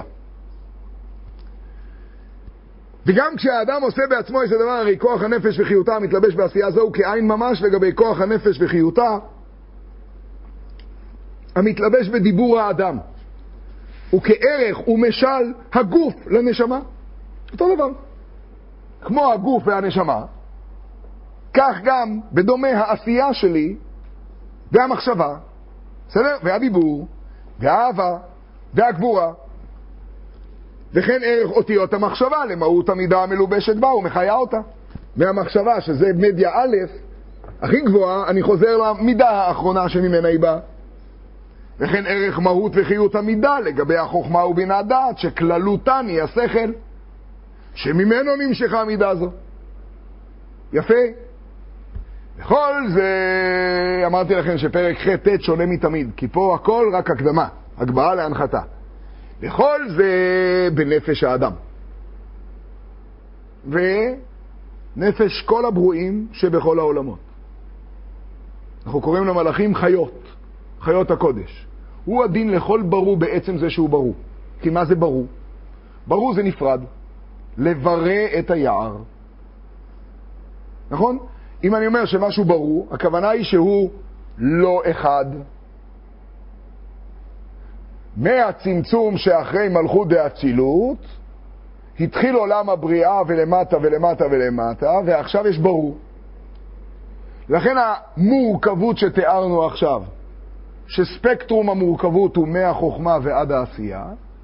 וגם כשהאדם עושה בעצמו איזה דבר, הרי כוח הנפש וחיותה מתלבש בעשייה זו כעין ממש לגבי כוח הנפש וחיותה המתלבש בדיבור האדם. וכערך ומשל הגוף לנשמה. אותו דבר. כמו הגוף והנשמה, כך גם בדומה העשייה שלי והמחשבה, בסדר? והדיבור, והאהבה, והגבורה, וכן ערך אותיות המחשבה למהות המידה המלובשת בה ומחיה אותה. והמחשבה, שזה מדיה א', הכי גבוהה, אני חוזר למידה האחרונה שממנה היא באה. וכן ערך מהות וחיות המידה לגבי החוכמה ובינה דעת, שכללותן היא השכל, שממנו נמשכה המידה הזו. יפה. וכל זה, אמרתי לכם שפרק ח' ט' שונה מתמיד, כי פה הכל רק הקדמה, הגבהה להנחתה. וכל זה בנפש האדם. ונפש כל הברואים שבכל העולמות. אנחנו קוראים למלאכים חיות, חיות הקודש. הוא הדין לכל ברוא בעצם זה שהוא ברוא. כי מה זה ברוא? ברוא זה נפרד. לברא את היער. נכון? אם אני אומר שמשהו ברוא, הכוונה היא שהוא לא אחד. מהצמצום שאחרי מלכות דאצילות, התחיל עולם הבריאה ולמטה ולמטה ולמטה, ועכשיו יש ברוא. לכן המורכבות שתיארנו עכשיו, שספקטרום המורכבות הוא מהחוכמה ועד העשייה,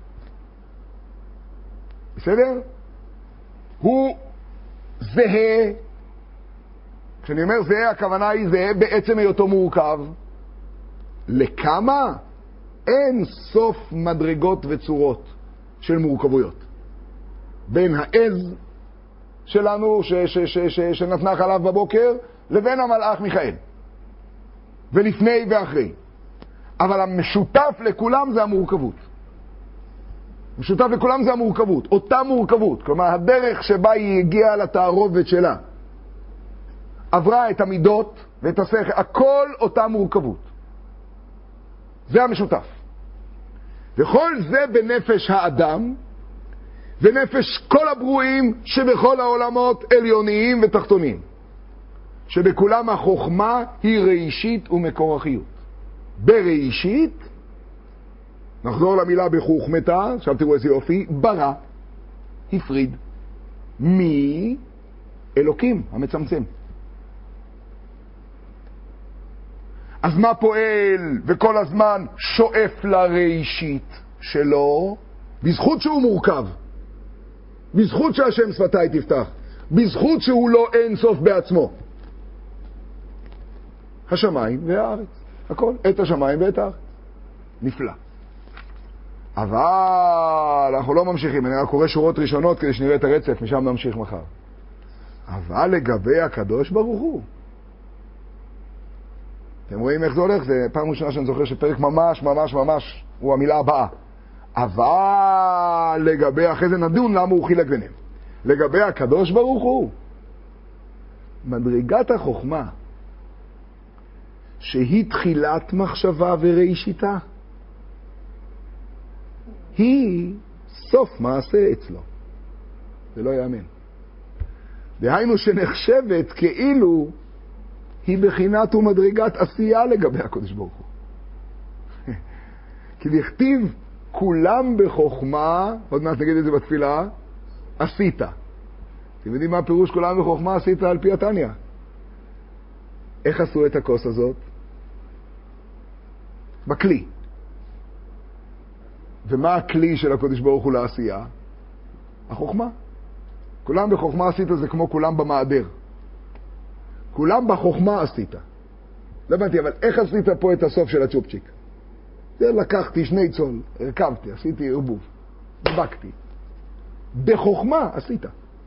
בסדר? הוא זהה. כשאני אומר זהה, הכוונה היא זהה בעצם היותו מורכב. לכמה? אין סוף מדרגות וצורות של מורכבויות. בין העז שלנו ש- ש- ש- ש- שנתנה חלב בבוקר, לבין המלאך מיכאל. ולפני ואחרי. אבל המשותף לכולם זה המורכבות. המשותף לכולם זה המורכבות. אותה מורכבות. כלומר, הדרך שבה היא הגיעה לתערובת שלה, עברה את המידות ואת השכל, הכל אותה מורכבות. זה המשותף. וכל זה בנפש האדם, ונפש כל הברואים שבכל העולמות עליוניים ותחתוניים, שבכולם החוכמה היא ראשית ומקור החיות. בראשית, נחזור למילה בחוכמתה, עכשיו תראו איזה יופי, ברא, הפריד, מאלוקים המצמצם. אז מה פועל וכל הזמן שואף לראשית שלו? בזכות שהוא מורכב, בזכות שהשם שפתיי תפתח, בזכות שהוא לא אין סוף בעצמו. השמיים והארץ, הכל, את השמיים ואת הארץ. נפלא. אבל אנחנו לא ממשיכים, אני רק קורא שורות ראשונות כדי שנראה את הרצף, משם נמשיך מחר. אבל לגבי הקדוש ברוך הוא, אתם רואים איך זה הולך? זה פעם ראשונה שאני זוכר שפרק ממש ממש ממש הוא המילה הבאה. אבל לגבי, אחרי זה נדון למה הוא חילק ביניהם. לגבי הקדוש ברוך הוא, מדרגת החוכמה שהיא תחילת מחשבה וראשיתה, היא סוף מעשה אצלו. זה לא יאמן. דהיינו שנחשבת כאילו היא בחינת ומדרגת עשייה לגבי הקדוש ברוך הוא. כי לכתיב כולם בחוכמה, עוד מעט נגיד את זה בתפילה, עשית. אתם יודעים מה הפירוש כולם בחוכמה עשית על פי התניא? איך עשו את הכוס הזאת? בכלי. ומה הכלי של הקדוש ברוך הוא לעשייה? החוכמה. כולם בחוכמה עשית זה כמו כולם במעדר. כולם בחוכמה עשית. לא הבנתי, אבל איך עשית פה את הסוף של הצ'ופצ'יק? זה לקחתי שני צול, הרכבתי, עשיתי ערבוב, דבקתי. בחוכמה עשית.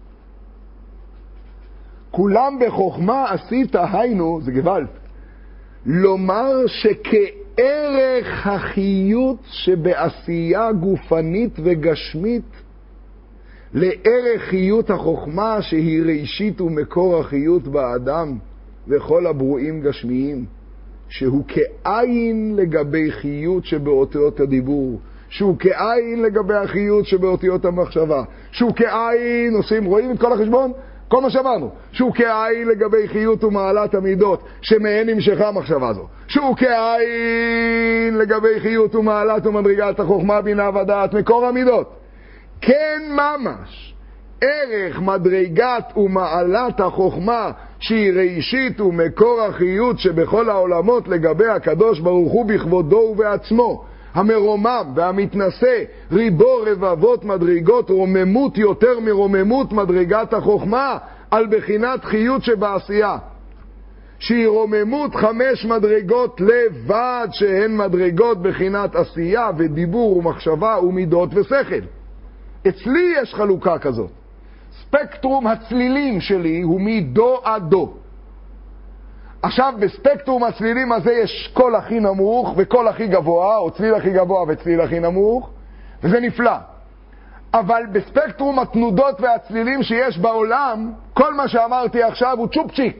כולם בחוכמה עשית, היינו, זה גוואלד, לומר שכערך החיות שבעשייה גופנית וגשמית, לערך חיות החוכמה שהיא ראשית ומקור החיות באדם וכל הברואים גשמיים, שהוא כעין לגבי חיות שבאותיות הדיבור, שהוא כעין לגבי החיות שבאותיות המחשבה, שהוא כעין, עושים, רואים את כל החשבון? כל מה שאמרנו, שהוא כעין לגבי חיות ומעלת המידות שמהן נמשכה המחשבה הזו, שהוא כעין לגבי חיות ומעלת ומדרגת החוכמה בינה ודעת מקור המידות. כן ממש ערך מדרגת ומעלת החוכמה שהיא ראשית ומקור החיות שבכל העולמות לגבי הקדוש ברוך הוא בכבודו ובעצמו, המרומם והמתנשא ריבו רבבות מדרגות, רוממות יותר מרוממות מדרגת החוכמה על בחינת חיות שבעשייה, שהיא רוממות חמש מדרגות לבד, שהן מדרגות בחינת עשייה ודיבור ומחשבה ומידות ושכל. אצלי יש חלוקה כזאת. ספקטרום הצלילים שלי הוא מדו עד דו. עכשיו בספקטרום הצלילים הזה יש קול הכי נמוך וקול הכי גבוה, או צליל הכי גבוה וצליל הכי נמוך, וזה נפלא. אבל בספקטרום התנודות והצלילים שיש בעולם, כל מה שאמרתי עכשיו הוא צ'ופצ'יק.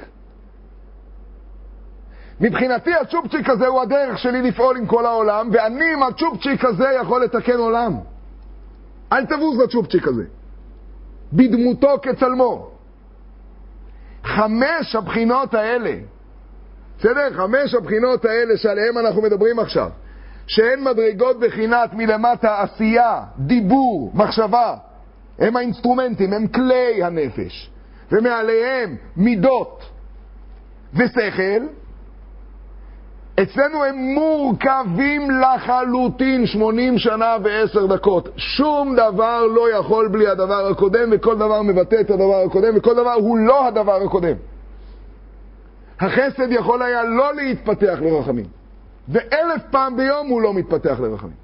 מבחינתי הצ'ופצ'יק הזה הוא הדרך שלי לפעול עם כל העולם, ואני עם הצ'ופצ'יק הזה יכול לתקן עולם. אל תבוז לצ'ופצ'יק הזה. בדמותו כצלמו. חמש הבחינות האלה, בסדר? חמש הבחינות האלה שעליהם אנחנו מדברים עכשיו, שהן מדרגות בחינת מלמטה עשייה, דיבור, מחשבה, הם האינסטרומנטים, הם כלי הנפש, ומעליהם מידות ושכל, אצלנו הם מורכבים לחלוטין שמונים שנה ועשר דקות. שום דבר לא יכול בלי הדבר הקודם, וכל דבר מבטא את הדבר הקודם, וכל דבר הוא לא הדבר הקודם. החסד יכול היה לא להתפתח לרחמים, ואלף פעם ביום הוא לא מתפתח לרחמים.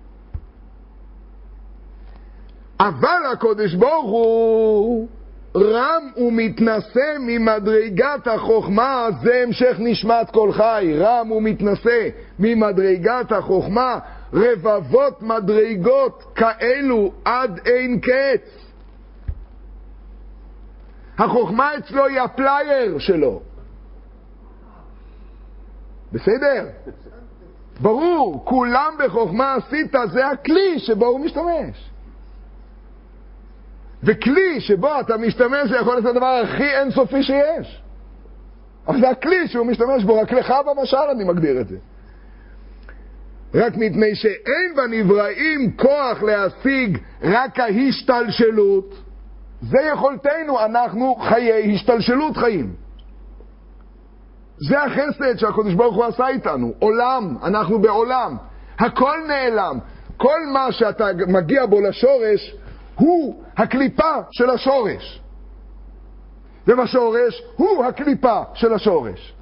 אבל הקודש ברוך הוא רם ומתנשא ממדרגת החוכמה, זה המשך נשמת כל חי, רם ומתנשא ממדרגת החוכמה, רבבות מדרגות כאלו עד אין קץ. החוכמה אצלו היא הפלייר שלו. בסדר? ברור, כולם בחוכמה עשית, זה הכלי שבו הוא משתמש. וכלי שבו אתה משתמש זה יכול להיות הדבר הכי אינסופי שיש. אבל זה הכלי שהוא משתמש בו, רק לך במשל אני מגדיר את זה. רק מפני שאין בנבראים כוח להשיג רק ההשתלשלות, זה יכולתנו, אנחנו חיי השתלשלות חיים. זה החסד שהקדוש ברוך הוא עשה איתנו, עולם, אנחנו בעולם, הכל נעלם, כל מה שאתה מגיע בו לשורש הוא הקליפה של השורש, ובשורש הוא הקליפה של השורש.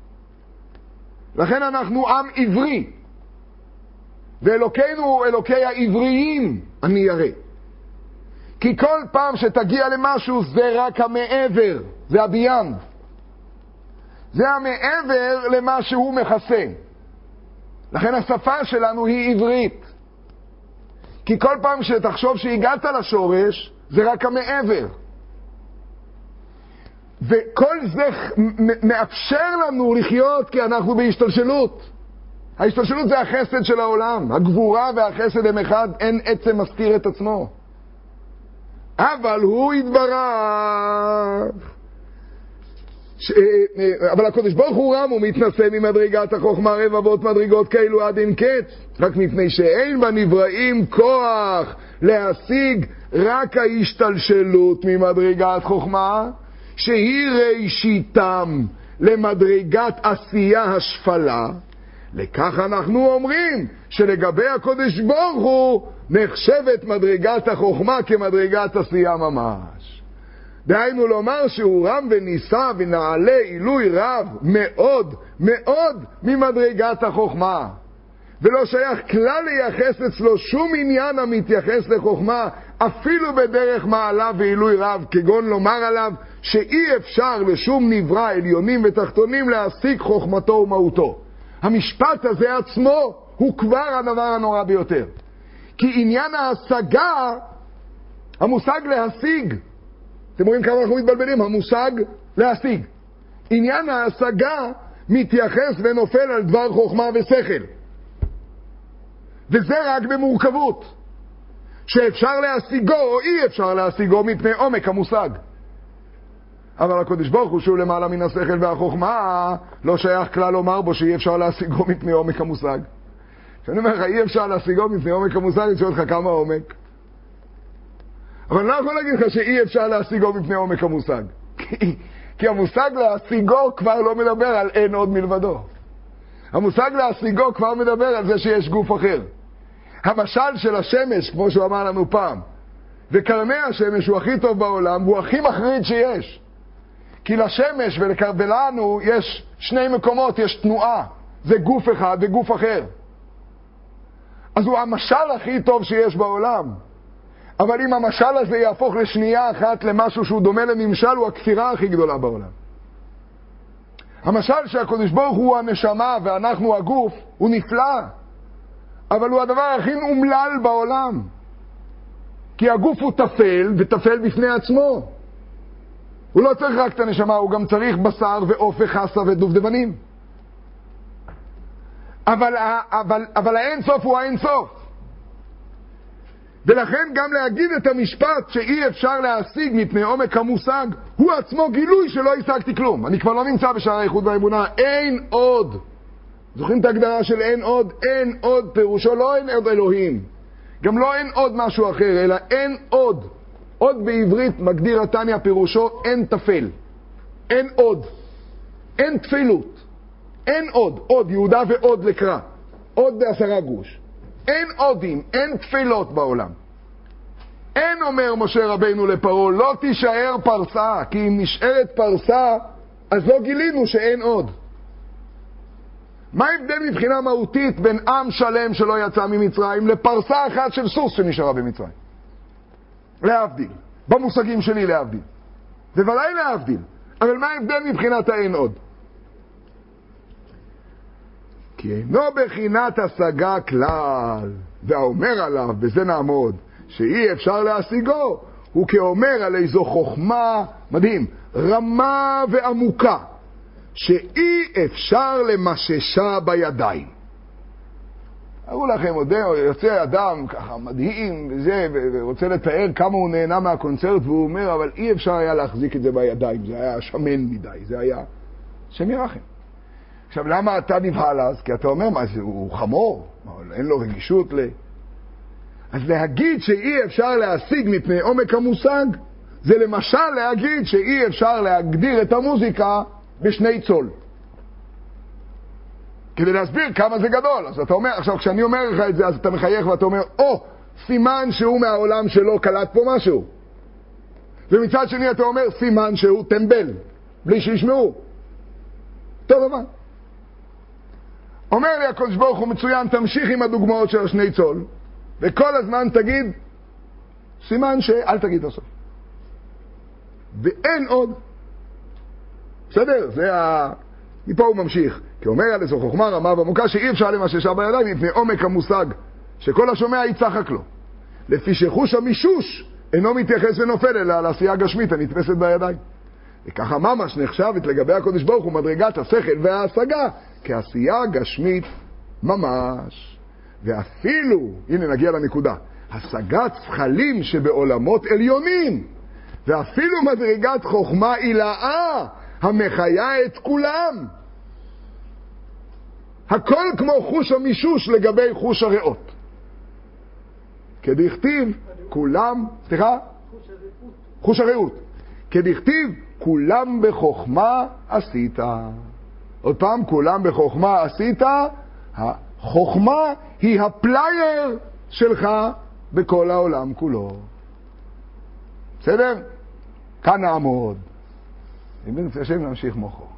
לכן אנחנו עם עברי, ואלוקינו אלוקי העבריים אני ירא. כי כל פעם שתגיע למשהו זה רק המעבר, זה הביאנד, זה המעבר למה שהוא מכסה. לכן השפה שלנו היא עברית, כי כל פעם שתחשוב שהגעת לשורש זה רק המעבר, וכל זה מאפשר לנו לחיות כי אנחנו בהשתלשלות. ההשתלשלות זה החסד של העולם, הגבורה והחסד הם אחד, אין עצם מסתיר את עצמו. אבל הוא יתברך, ש... אבל הקדוש ברוך הוא רם ומתנשא ממדרגת החוכמה רבבות מדרגות כאלו עד אין קץ, רק מפני שאין בנבראים כוח להשיג רק ההשתלשלות ממדרגת חוכמה, שהיא ראשיתם למדרגת עשייה השפלה. לכך אנחנו אומרים שלגבי הקדוש ברוך הוא נחשבת מדרגת החוכמה כמדרגת עשייה ממש. דהיינו לומר שהוא רם וניסה ונעלה עילוי רב מאוד מאוד ממדרגת החוכמה, ולא שייך כלל לייחס אצלו שום עניין המתייחס לחוכמה אפילו בדרך מעלה ועילוי רב, כגון לומר עליו שאי אפשר לשום נברא עליונים ותחתונים להשיג חוכמתו ומהותו. המשפט הזה עצמו הוא כבר הדבר הנורא ביותר, כי עניין ההשגה, המושג להשיג, אתם רואים כמה אנחנו מתבלבלים, המושג להשיג, עניין ההשגה מתייחס ונופל על דבר חוכמה ושכל, וזה רק במורכבות שאפשר להשיגו או אי אפשר להשיגו מפני עומק המושג. אבל הקדוש ברוך הוא שהוא למעלה מן השכל והחוכמה, לא שייך כלל לומר בו שאי אפשר להשיגו מפני עומק המושג. כשאני אומר לך אי אפשר להשיגו מפני עומק המושג, אני שואל לך כמה עומק, אבל אני לא יכול להגיד לך שאי אפשר להשיגו מפני עומק המושג, כי, כי המושג להשיגו כבר לא מדבר על אין עוד מלבדו. המושג להשיגו כבר מדבר על זה שיש גוף אחר. המשל של השמש, כמו שהוא אמר לנו פעם, וקרני השמש הוא הכי טוב בעולם, הוא הכי מחריד שיש, כי לשמש ולנו יש שני מקומות, יש תנועה, זה גוף אחד וגוף אחר. אז הוא המשל הכי טוב שיש בעולם. אבל אם המשל הזה יהפוך לשנייה אחת למשהו שהוא דומה לממשל, הוא הכפירה הכי גדולה בעולם. המשל שהקדוש ברוך הוא הנשמה ואנחנו הגוף הוא נפלא, אבל הוא הדבר הכי אומלל בעולם, כי הגוף הוא תפל ותפל בפני עצמו. הוא לא צריך רק את הנשמה, הוא גם צריך בשר ועוף וחסה ודובדבנים. אבל, אבל, אבל האין סוף הוא האין סוף. ולכן גם להגיד את המשפט שאי אפשר להשיג מפני עומק המושג, הוא עצמו גילוי שלא השגתי כלום. אני כבר לא נמצא בשער האיחוד והאמונה, אין עוד. זוכרים את ההגדרה של אין עוד? אין עוד פירושו לא אין עוד אלוהים, גם לא אין עוד משהו אחר, אלא אין עוד. עוד בעברית מגדיר התניא פירושו אין תפל, אין עוד, אין תפילות, אין עוד, עוד יהודה ועוד לקרא, עוד בעשרה גוש, אין עודים, אין תפילות בעולם. אין, אומר משה רבינו לפרעה, לא תישאר פרסה, כי אם נשארת פרסה אז לא גילינו שאין עוד. מה ההבדל מבחינה מהותית בין עם שלם שלא יצא ממצרים לפרסה אחת של סוס שנשארה במצרים? להבדיל, במושגים שלי להבדיל, בוודאי להבדיל, אבל מה ההבדל מבחינת האין עוד? כי אינו בחינת השגה כלל, והאומר עליו, בזה נעמוד, שאי אפשר להשיגו, הוא כאומר על איזו חוכמה, מדהים, רמה ועמוקה, שאי אפשר למששה בידיים. אמרו לכם, עוד יוצא אדם ככה מדהים וזה, ורוצה לתאר כמה הוא נהנה מהקונצרט, והוא אומר, אבל אי אפשר היה להחזיק את זה בידיים, זה היה שמן מדי, זה היה שם ירחם. עכשיו, למה אתה נבהל אז? כי אתה אומר, מה זה, הוא חמור, אין לו רגישות ל... אז להגיד שאי אפשר להשיג מפני עומק המושג, זה למשל להגיד שאי אפשר להגדיר את המוזיקה בשני צול. כדי להסביר כמה זה גדול. אז אתה אומר, עכשיו כשאני אומר לך את זה, אז אתה מחייך ואתה אומר, או, סימן שהוא מהעולם שלו קלט פה משהו. ומצד שני אתה אומר, סימן שהוא טמבל, בלי שישמעו. טוב דבר. אומר לי הקדוש ברוך הוא מצוין, תמשיך עם הדוגמאות של השני צול, וכל הזמן תגיד, סימן שאל תגיד בסוף. ואין עוד. בסדר? זה ה... מפה הוא ממשיך. כי אומר על איזו חוכמה רמה ועמוקה שאי אפשר למששה בידיים מפני עומק המושג, שכל השומע יצחק לו. לפי שחוש המישוש אינו מתייחס ונופל אלא על העשייה הגשמית הנתפסת בידיים. וככה ממש נחשבת לגבי הקדוש ברוך הוא מדרגת השכל וההשגה כעשייה גשמית ממש. ואפילו, הנה נגיע לנקודה, השגת שכלים שבעולמות עליונים, ואפילו מדרגת חוכמה עילאה המחיה את כולם. הכל כמו חוש המישוש לגבי חוש הריאות. כדכתיב כולם, סליחה? חוש הראות. חוש הראות. כדכתיב כולם בחוכמה עשית. עוד פעם, כולם בחוכמה עשית. החוכמה היא הפלייר שלך בכל העולם כולו. בסדר? כאן נעמוד. אם נרצה השם נמשיך מוחו.